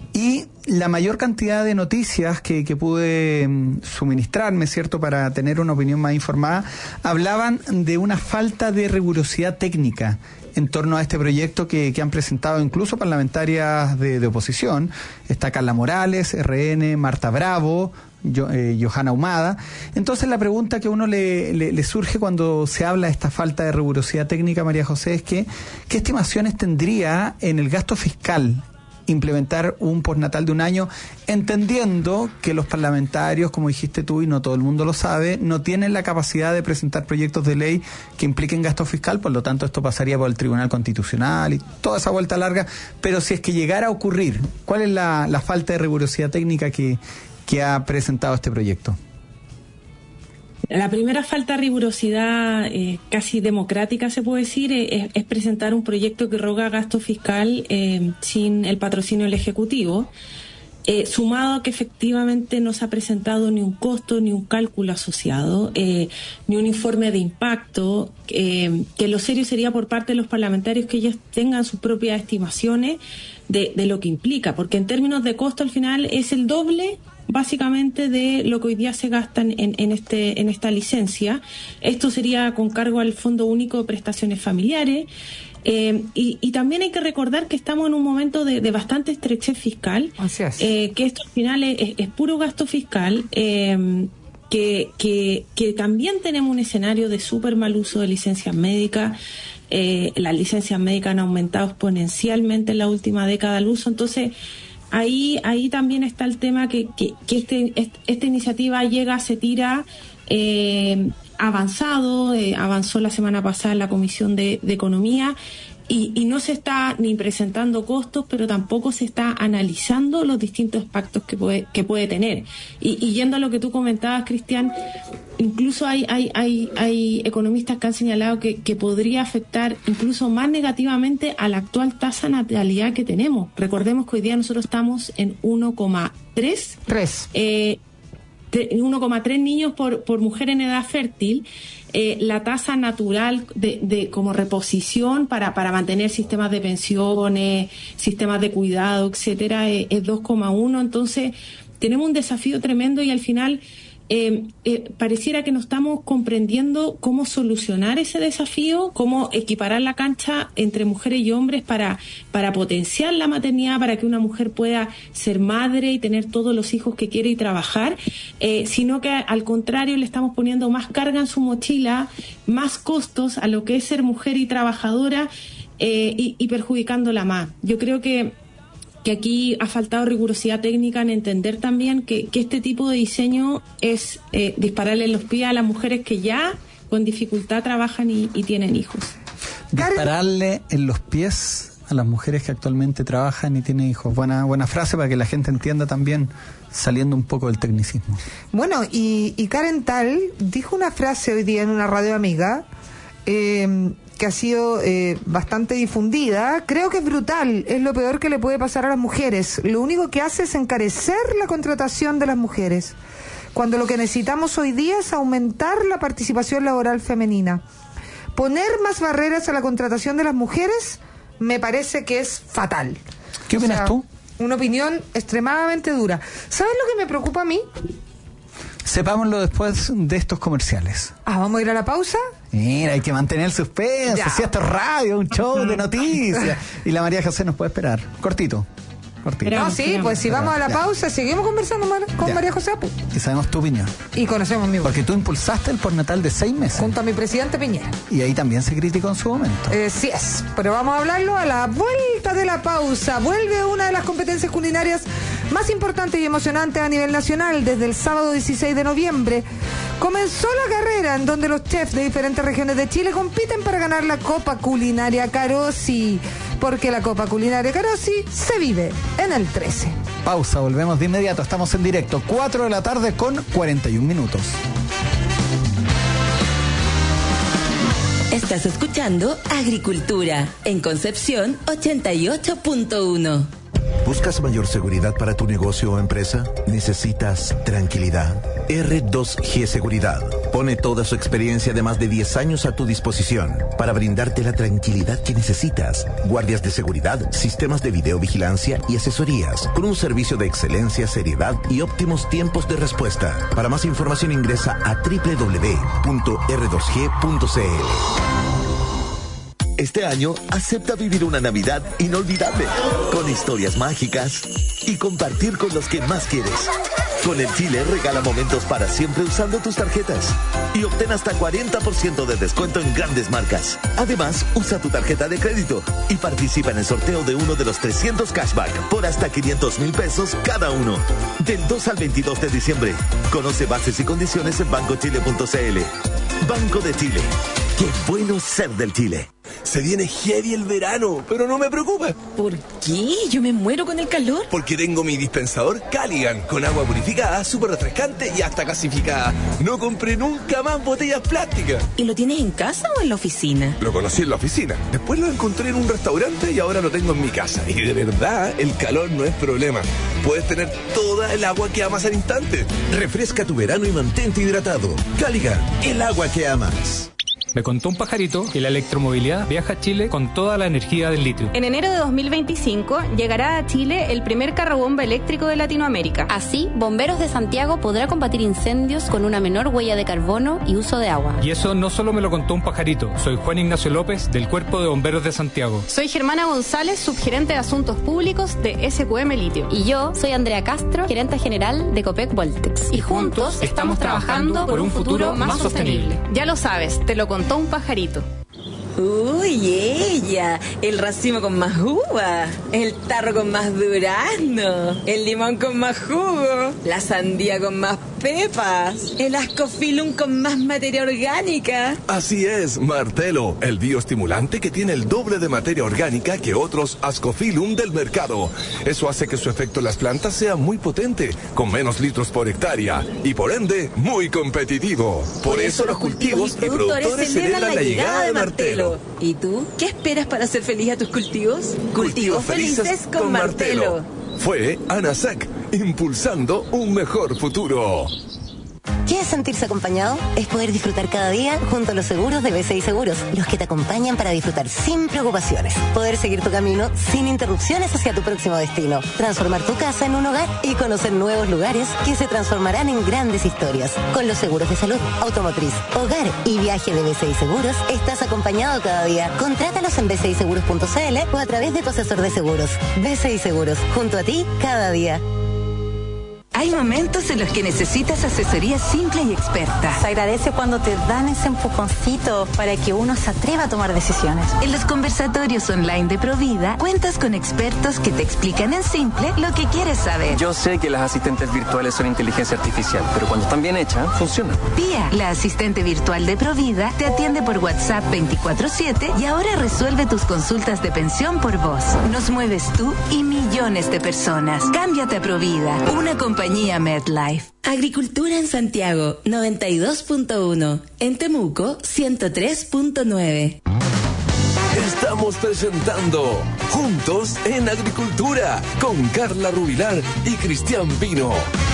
y la mayor cantidad de noticias que, que pude suministrarme, ¿cierto?, para tener una opinión más informada, hablaban de una falta de rigurosidad técnica en torno a este proyecto que, que han presentado incluso parlamentarias de, de oposición. Está Carla Morales, R N, Marta Bravo, Yo, eh, Johanna Humada. Entonces la pregunta que a uno le, le, le surge cuando se habla de esta falta de rigurosidad técnica, María José, es que ¿qué estimaciones tendría en el gasto fiscal implementar un postnatal de un año, entendiendo que los parlamentarios, como dijiste tú, y no todo el mundo lo sabe, no tienen la capacidad de presentar proyectos de ley que impliquen gasto fiscal, por lo tanto esto pasaría por el Tribunal Constitucional y toda esa vuelta larga? Pero si es que llegara a ocurrir, ¿cuál es la, la falta de rigurosidad técnica que, que ha presentado este proyecto? La primera falta de rigurosidad eh, casi democrática, se puede decir, es, es presentar un proyecto que roga gasto fiscal eh, sin el patrocinio del Ejecutivo, eh, sumado a que efectivamente no se ha presentado ni un costo ni un cálculo asociado, eh, ni un informe de impacto, eh, que lo serio sería por parte de los parlamentarios que ellos tengan sus propias estimaciones de, de lo que implica, porque en términos de costo al final es el doble básicamente de lo que hoy día se gasta en, en, este, en esta licencia. Esto sería con cargo al Fondo Único de Prestaciones Familiares. Eh, y, y también hay que recordar que estamos en un momento de, de bastante estrechez fiscal, Así es. eh, que esto al final es, es, es puro gasto fiscal, eh, que, que, que también tenemos un escenario de súper mal uso de licencias médicas. Eh, las licencias médicas han aumentado exponencialmente en la última década el uso, entonces Ahí, ahí también está el tema que, que, que este, este, esta iniciativa llega, se tira eh, avanzado, eh, avanzó la semana pasada en la Comisión de, de Economía y, y no se está ni presentando costos, pero tampoco se está analizando los distintos impactos que puede, que puede tener. Y, y yendo a lo que tú comentabas, Cristian, incluso hay, hay, hay, hay economistas que han señalado que, que podría afectar incluso más negativamente a la actual tasa de natalidad que tenemos. Recordemos que hoy día nosotros estamos en uno coma tres. Eh, uno coma tres niños por, por mujer en edad fértil. Eh, la tasa natural de, de como reposición para, para mantener sistemas de pensiones, sistemas de cuidado, etcétera, eh, es dos coma uno. Entonces, tenemos un desafío tremendo y al final eh, eh, pareciera que no estamos comprendiendo cómo solucionar ese desafío, cómo equiparar la cancha entre mujeres y hombres para, para potenciar la maternidad, para que una mujer pueda ser madre y tener todos los hijos que quiere y trabajar, eh, sino que al contrario le estamos poniendo más carga en su mochila, más costos a lo que es ser mujer y trabajadora eh, y, y perjudicándola más. Yo creo que que aquí ha faltado rigurosidad técnica en entender también que, que este tipo de diseño es eh, dispararle en los pies a las mujeres que ya con dificultad trabajan y, y tienen hijos. Dispararle en los pies a las mujeres que actualmente trabajan y tienen hijos. Buena, buena frase para que la gente entienda también, saliendo un poco del tecnicismo. Bueno, y, y Karen Tal dijo una frase hoy día en una radio amiga, eh, que ha sido eh, bastante difundida. Creo que es brutal, es lo peor que le puede pasar a las mujeres. Lo único que hace es encarecer la contratación de las mujeres, cuando lo que necesitamos hoy día es aumentar la participación laboral femenina. Poner más barreras a la contratación de las mujeres me parece que es fatal. ¿Qué opinas o sea, tú? Una opinión extremadamente dura. ¿Sabes lo que me preocupa a mí? Sepámoslo después de estos comerciales. Ah, ¿vamos a ir a la pausa? Mira, hay que mantener el suspenso. Ya. Si esto es radio, un show de noticias. Y la María José nos puede esperar. Cortito. Cortito. No, sí, pues si vamos a la Ya. pausa, seguimos conversando con Ya. María José. Pues. Y sabemos tu opinión. Y conocemos mi voz. Porque tú impulsaste el postnatal de seis meses. Junto a mi presidente Piñera. Y ahí también se criticó en su momento. Eh, sí es, pero vamos a hablarlo a la vuelta de la pausa. Vuelve una de las competencias culinarias más importantes y emocionantes a nivel nacional. Desde el sábado dieciséis de noviembre comenzó la carrera en donde los chefs de diferentes regiones de Chile compiten para ganar la Copa Culinaria Carosi, porque la Copa Culinaria Carosi se vive en el trece. Pausa, volvemos de inmediato. Estamos en directo, cuatro de la tarde con cuarenta y un minutos. Estás escuchando Agricultura en Concepción ochenta y ocho punto uno. ¿Buscas mayor seguridad para tu negocio o empresa? ¿Necesitas tranquilidad? R dos G Seguridad pone toda su experiencia de más de diez años a tu disposición para brindarte la tranquilidad que necesitas. Guardias de seguridad, sistemas de videovigilancia y asesorías con un servicio de excelencia, seriedad y óptimos tiempos de respuesta. Para más información ingresa a doble u doble u doble u punto r dos g punto c l. Este año, acepta vivir una Navidad inolvidable, con historias mágicas y compartir con los que más quieres. Con el Chile, regala momentos para siempre usando tus tarjetas y obtén hasta cuarenta por ciento de descuento en grandes marcas. Además, usa tu tarjeta de crédito y participa en el sorteo de uno de los trescientos cashback por hasta quinientos mil pesos cada uno. Del dos al veintidós de diciembre. Conoce bases y condiciones en banco chile punto c l. Banco de Chile. Qué bueno ser del Chile. Se viene heavy el verano, pero no me preocupa. ¿Por qué? Yo me muero con el calor. Porque tengo mi dispensador Caligan, con agua purificada, súper refrescante y hasta gasificada. No compré nunca más botellas plásticas. ¿Y lo tienes en casa o en la oficina? Lo conocí en la oficina, después lo encontré en un restaurante y ahora lo tengo en mi casa. Y de verdad, el calor no es problema. Puedes tener toda el agua que amas al instante. Refresca tu verano y mantente hidratado. Caligan, el agua que amas. Me contó un pajarito que la electromovilidad viaja a Chile con toda la energía del litio. En enero de dos mil veinticinco llegará a Chile el primer carrobomba eléctrico de Latinoamérica. Así, Bomberos de Santiago podrá combatir incendios con una menor huella de carbono y uso de agua. Y eso no solo me lo contó un pajarito. Soy Juan Ignacio López, del Cuerpo de Bomberos de Santiago. Soy Germana González, subgerente de Asuntos Públicos de S Q M Litio. Y yo soy Andrea Castro, gerente general de Copec Voltex. Y juntos estamos trabajando por un futuro más sostenible. Ya lo sabes, te lo contó un pajarito. Uy, ella, el racimo con más uva, el tarro con más durazno, el limón con más jugo, la sandía con más pepas, el ascofilum con más materia orgánica. Así es, Martelo, el bioestimulante que tiene el doble de materia orgánica que otros ascofilum del mercado. Eso hace que su efecto en las plantas sea muy potente, con menos litros por hectárea y por ende muy competitivo. Por, por eso los cultivos y productores celebran la llegada de Martelo. ¿Y tú? ¿Qué esperas para hacer feliz a tus cultivos? Cultivos felices con Martelo. Fue ANASAC, impulsando un mejor futuro. ¿Qué es sentirse acompañado? Es poder disfrutar cada día junto a los seguros de B C I Seguros, los que te acompañan para disfrutar sin preocupaciones. Poder seguir tu camino sin interrupciones hacia tu próximo destino. Transformar tu casa en un hogar y conocer nuevos lugares que se transformarán en grandes historias. Con los seguros de salud, automotriz, hogar y viaje de B C I Seguros, estás acompañado cada día. Contrátalos en b c i seguros punto c l o a través de tu asesor de seguros. B C I Seguros, junto a ti cada día. Hay momentos en los que necesitas asesoría simple y experta. Se agradece cuando te dan ese empujoncito para que uno se atreva a tomar decisiones. En los conversatorios online de Provida, cuentas con expertos que te explican en simple lo que quieres saber. Yo sé que las asistentes virtuales son inteligencia artificial, pero cuando están bien hechas, funcionan. Pía, la asistente virtual de Provida, te atiende por WhatsApp veinticuatro siete y ahora resuelve tus consultas de pensión por voz. Nos mueves tú y millones de personas. Cámbiate a Provida, una compañía Compañía MedLife. Agricultura en Santiago, noventa y dos punto uno. En Temuco, ciento tres punto nueve. Estamos presentando Juntos en Agricultura con Carla Rubilar y Cristian Pino.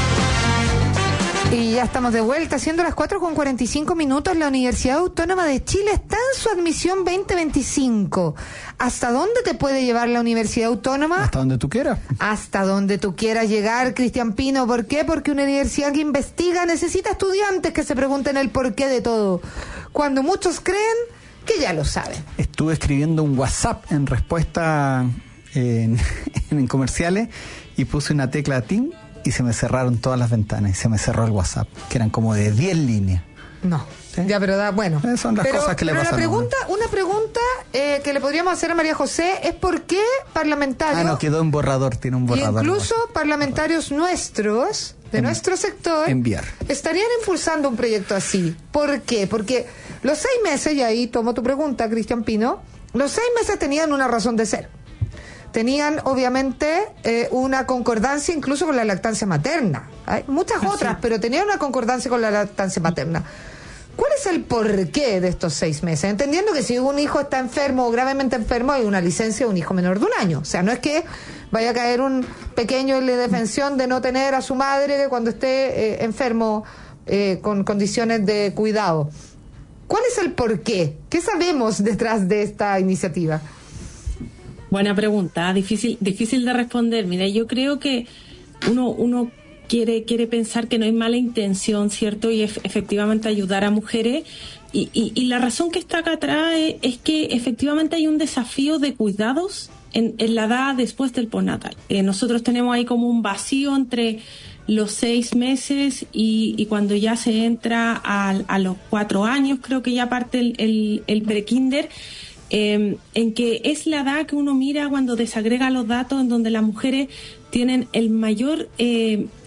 Y ya estamos de vuelta, siendo las cuatro con cuarenta y cinco minutos. La Universidad Autónoma de Chile está en su admisión veinte veinticinco. ¿Hasta dónde te puede llevar la Universidad Autónoma? Hasta donde tú quieras. Hasta donde tú quieras llegar, Cristian Pino. ¿Por qué? Porque una universidad que investiga necesita estudiantes que se pregunten el porqué de todo, cuando muchos creen que ya lo saben. Estuve escribiendo un WhatsApp en respuesta en, en comerciales y puse una tecla TIN y se me cerraron todas las ventanas y se me cerró el WhatsApp, que eran como de diez líneas. No, ¿sí? Ya, pero da, bueno. Esas son las pero, cosas que le pero pasan. La pregunta, una pregunta eh, que le podríamos hacer a María José es por qué parlamentarios... Ah, no, quedó en borrador, tiene un borrador. Incluso parlamentarios nuestros, de en, nuestro sector, enviar. estarían impulsando un proyecto así. ¿Por qué? Porque los seis meses, y ahí tomo tu pregunta, Cristian Pino, los seis meses tenían una razón de ser. Tenían, obviamente, eh, una concordancia incluso con la lactancia materna. Hay muchas otras, sí, pero tenían una concordancia con la lactancia materna. ¿Cuál es el porqué de estos seis meses? Entendiendo que si un hijo está enfermo o gravemente enfermo, hay una licencia de un hijo menor de un año. O sea, no es que vaya a caer un pequeño en la defensión de no tener a su madre cuando esté eh, enfermo eh, con condiciones de cuidado. ¿Cuál es el porqué? ¿Qué sabemos detrás de esta iniciativa? Buena pregunta, difícil, difícil de responder. Mira, yo creo que uno, uno quiere, quiere pensar que no hay mala intención, ¿cierto? Y ef- efectivamente ayudar a mujeres. Y, y, y la razón que está acá atrás es, es que efectivamente hay un desafío de cuidados en, en la edad después del postnatal. Eh, nosotros tenemos ahí como un vacío entre los seis meses y, y cuando ya se entra a, a los cuatro años, creo que ya parte el, el, el prekinder. Eh, en que es la edad que uno mira cuando desagrega los datos, en donde las mujeres tienen el mayor eh,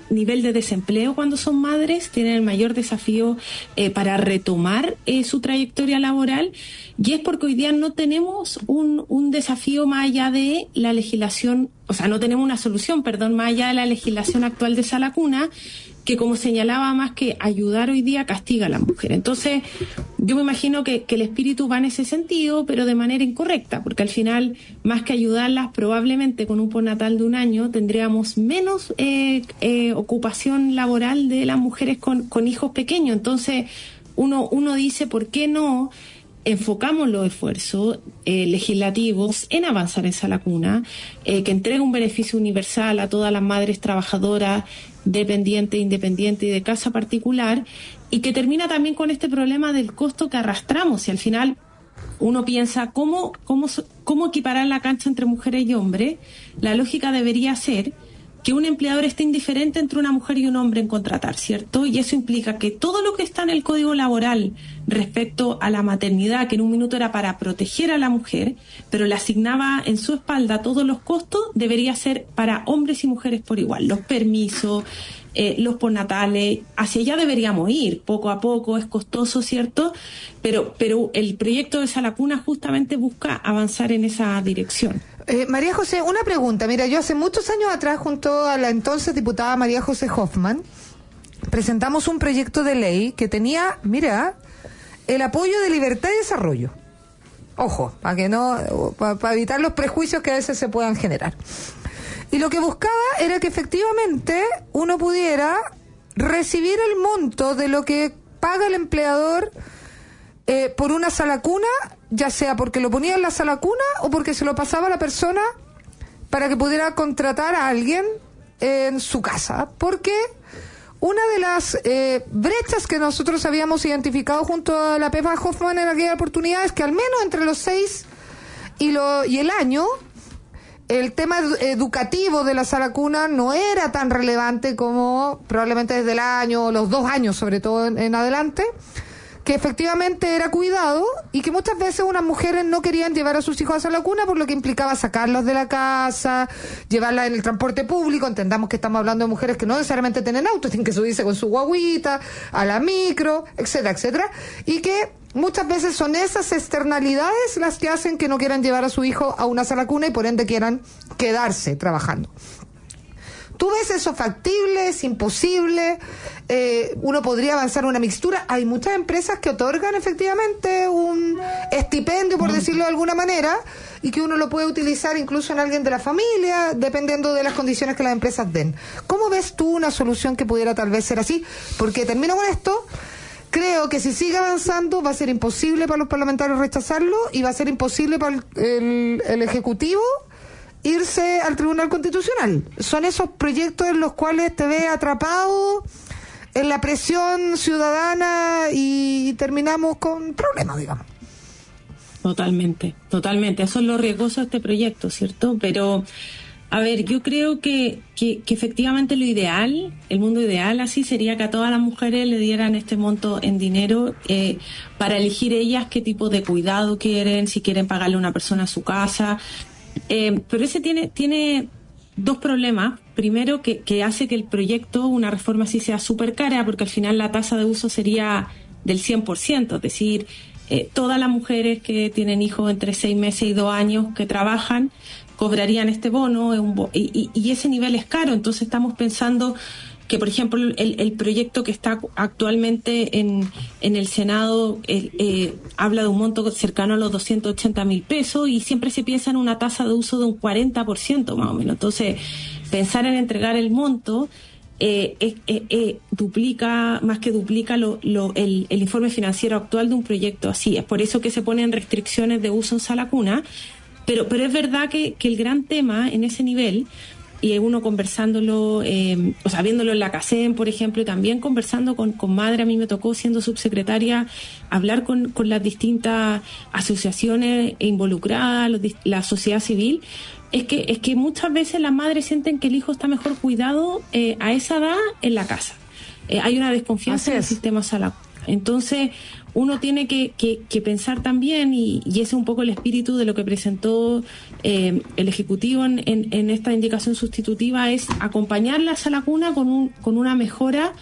nivel de desempleo cuando son madres, tienen el mayor desafío eh, para retomar eh, su trayectoria laboral, y es porque hoy día no tenemos un, un desafío más allá de la legislación, o sea, no tenemos una solución, perdón, más allá de la legislación actual de Sala Cuna, que como señalaba, más que ayudar hoy día castiga a la mujer. Entonces yo me imagino que, que el espíritu va en ese sentido, pero de manera incorrecta, porque al final, más que ayudarlas, probablemente con un postnatal de un año tendríamos menos eh, eh, ocupación laboral de las mujeres con, con hijos pequeños. Entonces uno, uno dice, ¿por qué no enfocamos los esfuerzos eh, legislativos en avanzar en Sala Cuna, eh, que entregue un beneficio universal a todas las madres trabajadoras, dependientes, independientes y de casa particular, y que termina también con este problema del costo que arrastramos? Y al final uno piensa cómo, cómo, cómo equiparar la cancha entre mujeres y hombres. La lógica debería ser que un empleador esté indiferente entre una mujer y un hombre en contratar, ¿cierto? Y eso implica que todo lo que está en el Código Laboral respecto a la maternidad, que en un minuto era para proteger a la mujer, pero le asignaba en su espalda todos los costos, debería ser para hombres y mujeres por igual. Los permisos, eh, los postnatales, hacia allá deberíamos ir, poco a poco, es costoso, ¿cierto? Pero, pero el proyecto de Sala Cuna justamente busca avanzar en esa dirección. Eh, María José, una pregunta. Mira, yo hace muchos años atrás, junto a la entonces diputada María José Hoffman, presentamos un proyecto de ley que tenía, mira, el apoyo de Libertad y Desarrollo. Ojo, para que no, para, para evitar los prejuicios que a veces se puedan generar. Y lo que buscaba era que efectivamente uno pudiera recibir el monto de lo que paga el empleador eh, por una sala cuna, ya sea porque lo ponía en la sala cuna o porque se lo pasaba a la persona para que pudiera contratar a alguien en su casa. Porque una de las eh, brechas que nosotros habíamos identificado junto a la Pepa Hoffman en aquella oportunidad es que al menos entre los seis y, lo, y el año, el tema edu- educativo de la sala cuna no era tan relevante como probablemente desde el año, o los dos años sobre todo en, en adelante, que efectivamente era cuidado, y que muchas veces unas mujeres no querían llevar a sus hijos a la cuna por lo que implicaba sacarlos de la casa, llevarlas en el transporte público. Entendamos que estamos hablando de mujeres que no necesariamente tienen auto, tienen que subirse con su guaguita a la micro, etcétera, etcétera, y que muchas veces son esas externalidades las que hacen que no quieran llevar a su hijo a una sala cuna y por ende quieran quedarse trabajando. ¿Tú ves eso factible? ¿Es imposible? Eh, ¿Uno podría avanzar una mixtura? Hay muchas empresas que otorgan efectivamente un estipendio, por decirlo de alguna manera, y que uno lo puede utilizar incluso en alguien de la familia, dependiendo de las condiciones que las empresas den. ¿Cómo ves tú una solución que pudiera tal vez ser así? Porque termino con esto. Creo que si sigue avanzando va a ser imposible para los parlamentarios rechazarlo, y va a ser imposible para el, el, el Ejecutivo irse al Tribunal Constitucional. Son esos proyectos en los cuales te ves atrapado en la presión ciudadana y terminamos con problemas, digamos. Totalmente, totalmente. Eso es lo riesgoso de este proyecto, ¿cierto? Pero, a ver, yo creo que, que, que efectivamente lo ideal, el mundo ideal así, sería que a todas las mujeres le dieran este monto en dinero eh, para elegir ellas qué tipo de cuidado quieren, si quieren pagarle a una persona a su casa. Eh, pero ese tiene tiene dos problemas. Primero, que, que hace que el proyecto, una reforma así, sea súper cara, porque al final la tasa de uso sería del cien por ciento, es decir, eh, todas las mujeres que tienen hijos entre seis meses y dos años que trabajan cobrarían este bono, un bo- y, y, y ese nivel es caro. Entonces estamos pensando que, por ejemplo, el, el proyecto que está actualmente en, en el Senado eh, eh, habla de un monto cercano a los doscientos ochenta mil pesos, y siempre se piensa en una tasa de uso de un cuarenta por ciento más o menos. Entonces, pensar en entregar el monto eh, eh, eh, eh, duplica, más que duplica lo, lo, el, el informe financiero actual de un proyecto así. Es por eso que se ponen restricciones de uso en sala cuna, pero, pero es verdad que, que el gran tema en ese nivel, y uno conversándolo, eh, o sea, viéndolo en la CACEM, por ejemplo, y también conversando con, con madre, a mí me tocó, siendo subsecretaria, hablar con, con las distintas asociaciones involucradas, los, la sociedad civil, es que, es que muchas veces las madres sienten que el hijo está mejor cuidado eh, a esa edad en la casa. Eh, hay una desconfianza en el sistema sala, Entonces, uno tiene que, que, que pensar también, y, y ese es un poco el espíritu de lo que presentó eh, el Ejecutivo en, en, en esta indicación sustitutiva, es acompañar la sala cuna con, un, con una mejora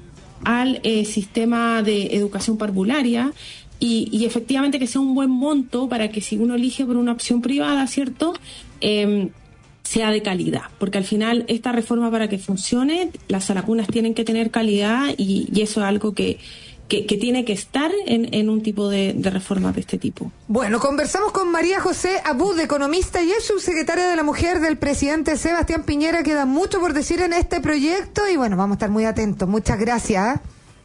al eh, sistema de educación parvularia, y, y efectivamente que sea un buen monto para que si uno elige por una opción privada, ¿cierto?, eh, sea de calidad, porque al final esta reforma, para que funcione, las salacunas tienen que tener calidad, y, y eso es algo que Que, que tiene que estar en, en un tipo de, de reforma de este tipo. Bueno, conversamos con María José Abud, economista y ex subsecretaria de la Mujer del presidente Sebastián Piñera. Queda mucho por decir en este proyecto y bueno, vamos a estar muy atentos. Muchas gracias.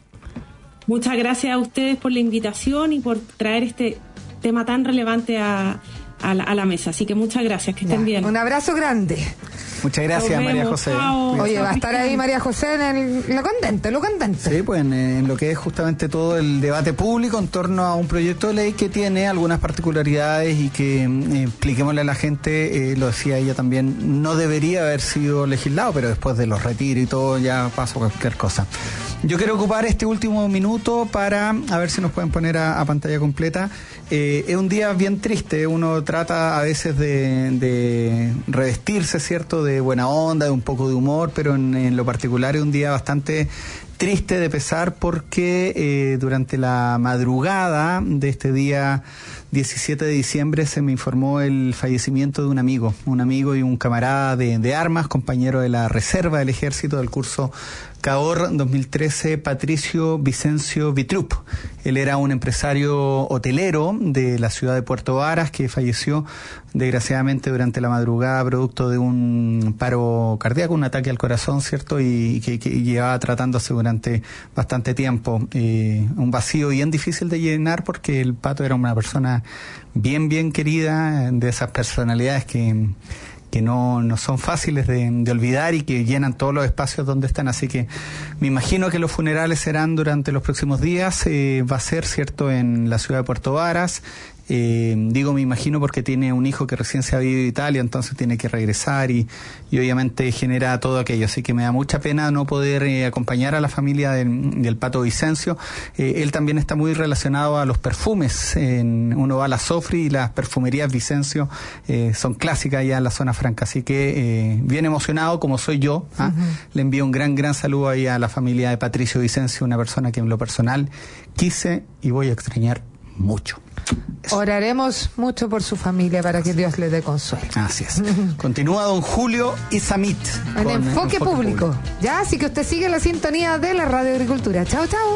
Muchas gracias a ustedes por la invitación y por traer este tema tan relevante a, a, la, a la mesa. Así que muchas gracias, que estén Ya, bien. Un abrazo grande. Muchas gracias, María José. Chao. Oye, va a estar ahí María José en el, lo candente, lo candente. Sí, pues en, en lo que es justamente todo el debate público en torno a un proyecto de ley que tiene algunas particularidades y que, eh, expliquémosle a la gente, eh, lo decía ella también, no debería haber sido legislado, pero después de los retiros y todo ya pasó cualquier cosa. Yo quiero ocupar este último minuto para, a ver si nos pueden poner a, a pantalla completa. Eh, es un día bien triste, uno trata a veces de, de revestirse, ¿cierto?, de buena onda, de un poco de humor, pero en, en lo particular es un día bastante triste de pesar porque eh, durante la madrugada de este día diecisiete de diciembre se me informó el fallecimiento de un amigo, un amigo y un camarada de, de armas, compañero de la reserva del ejército del curso Cahors dos mil trece, Patricio Vicencio Vitrup. Él era un empresario hotelero de la ciudad de Puerto Varas que falleció desgraciadamente durante la madrugada producto de un paro cardíaco, un ataque al corazón, ¿cierto? Y que, que llevaba tratándose durante bastante tiempo. Eh, un vacío bien difícil de llenar porque el Pato era una persona bien, bien querida, de esas personalidades que... que no, no son fáciles de, de olvidar y que llenan todos los espacios donde están, así que me imagino que los funerales serán durante los próximos días, eh, va a ser, ¿cierto?, en la ciudad de Puerto Varas. Eh, digo me imagino porque tiene un hijo que recién se ha ido de Italia, entonces tiene que regresar y, y obviamente genera todo aquello, así que me da mucha pena no poder eh, acompañar a la familia del, del Pato Vicencio. Eh, él también está muy relacionado a los perfumes, en, uno va a la Sofri y las perfumerías Vicencio eh, son clásicas ya en la zona franca, así que eh, bien emocionado como soy yo, ¿ah? Uh-huh. Le envío un gran gran saludo ahí a la familia de Patricio Vicencio, una persona que en lo personal quise y voy a extrañar mucho. Eso. Oraremos mucho por su familia para que Dios le dé consuelo. Así es. Continúa don Julio Isamit. En enfoque, enfoque público. público. Ya, así que usted sigue la sintonía de la Radio Agricultura. Chao, chao.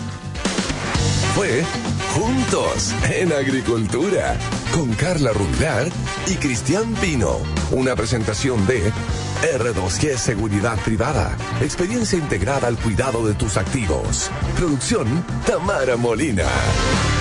Fue Juntos en Agricultura con Carla Rubilar y Cristian Pino. Una presentación de R dos G Seguridad Privada. Experiencia integrada al cuidado de tus activos. Producción Tamara Molina.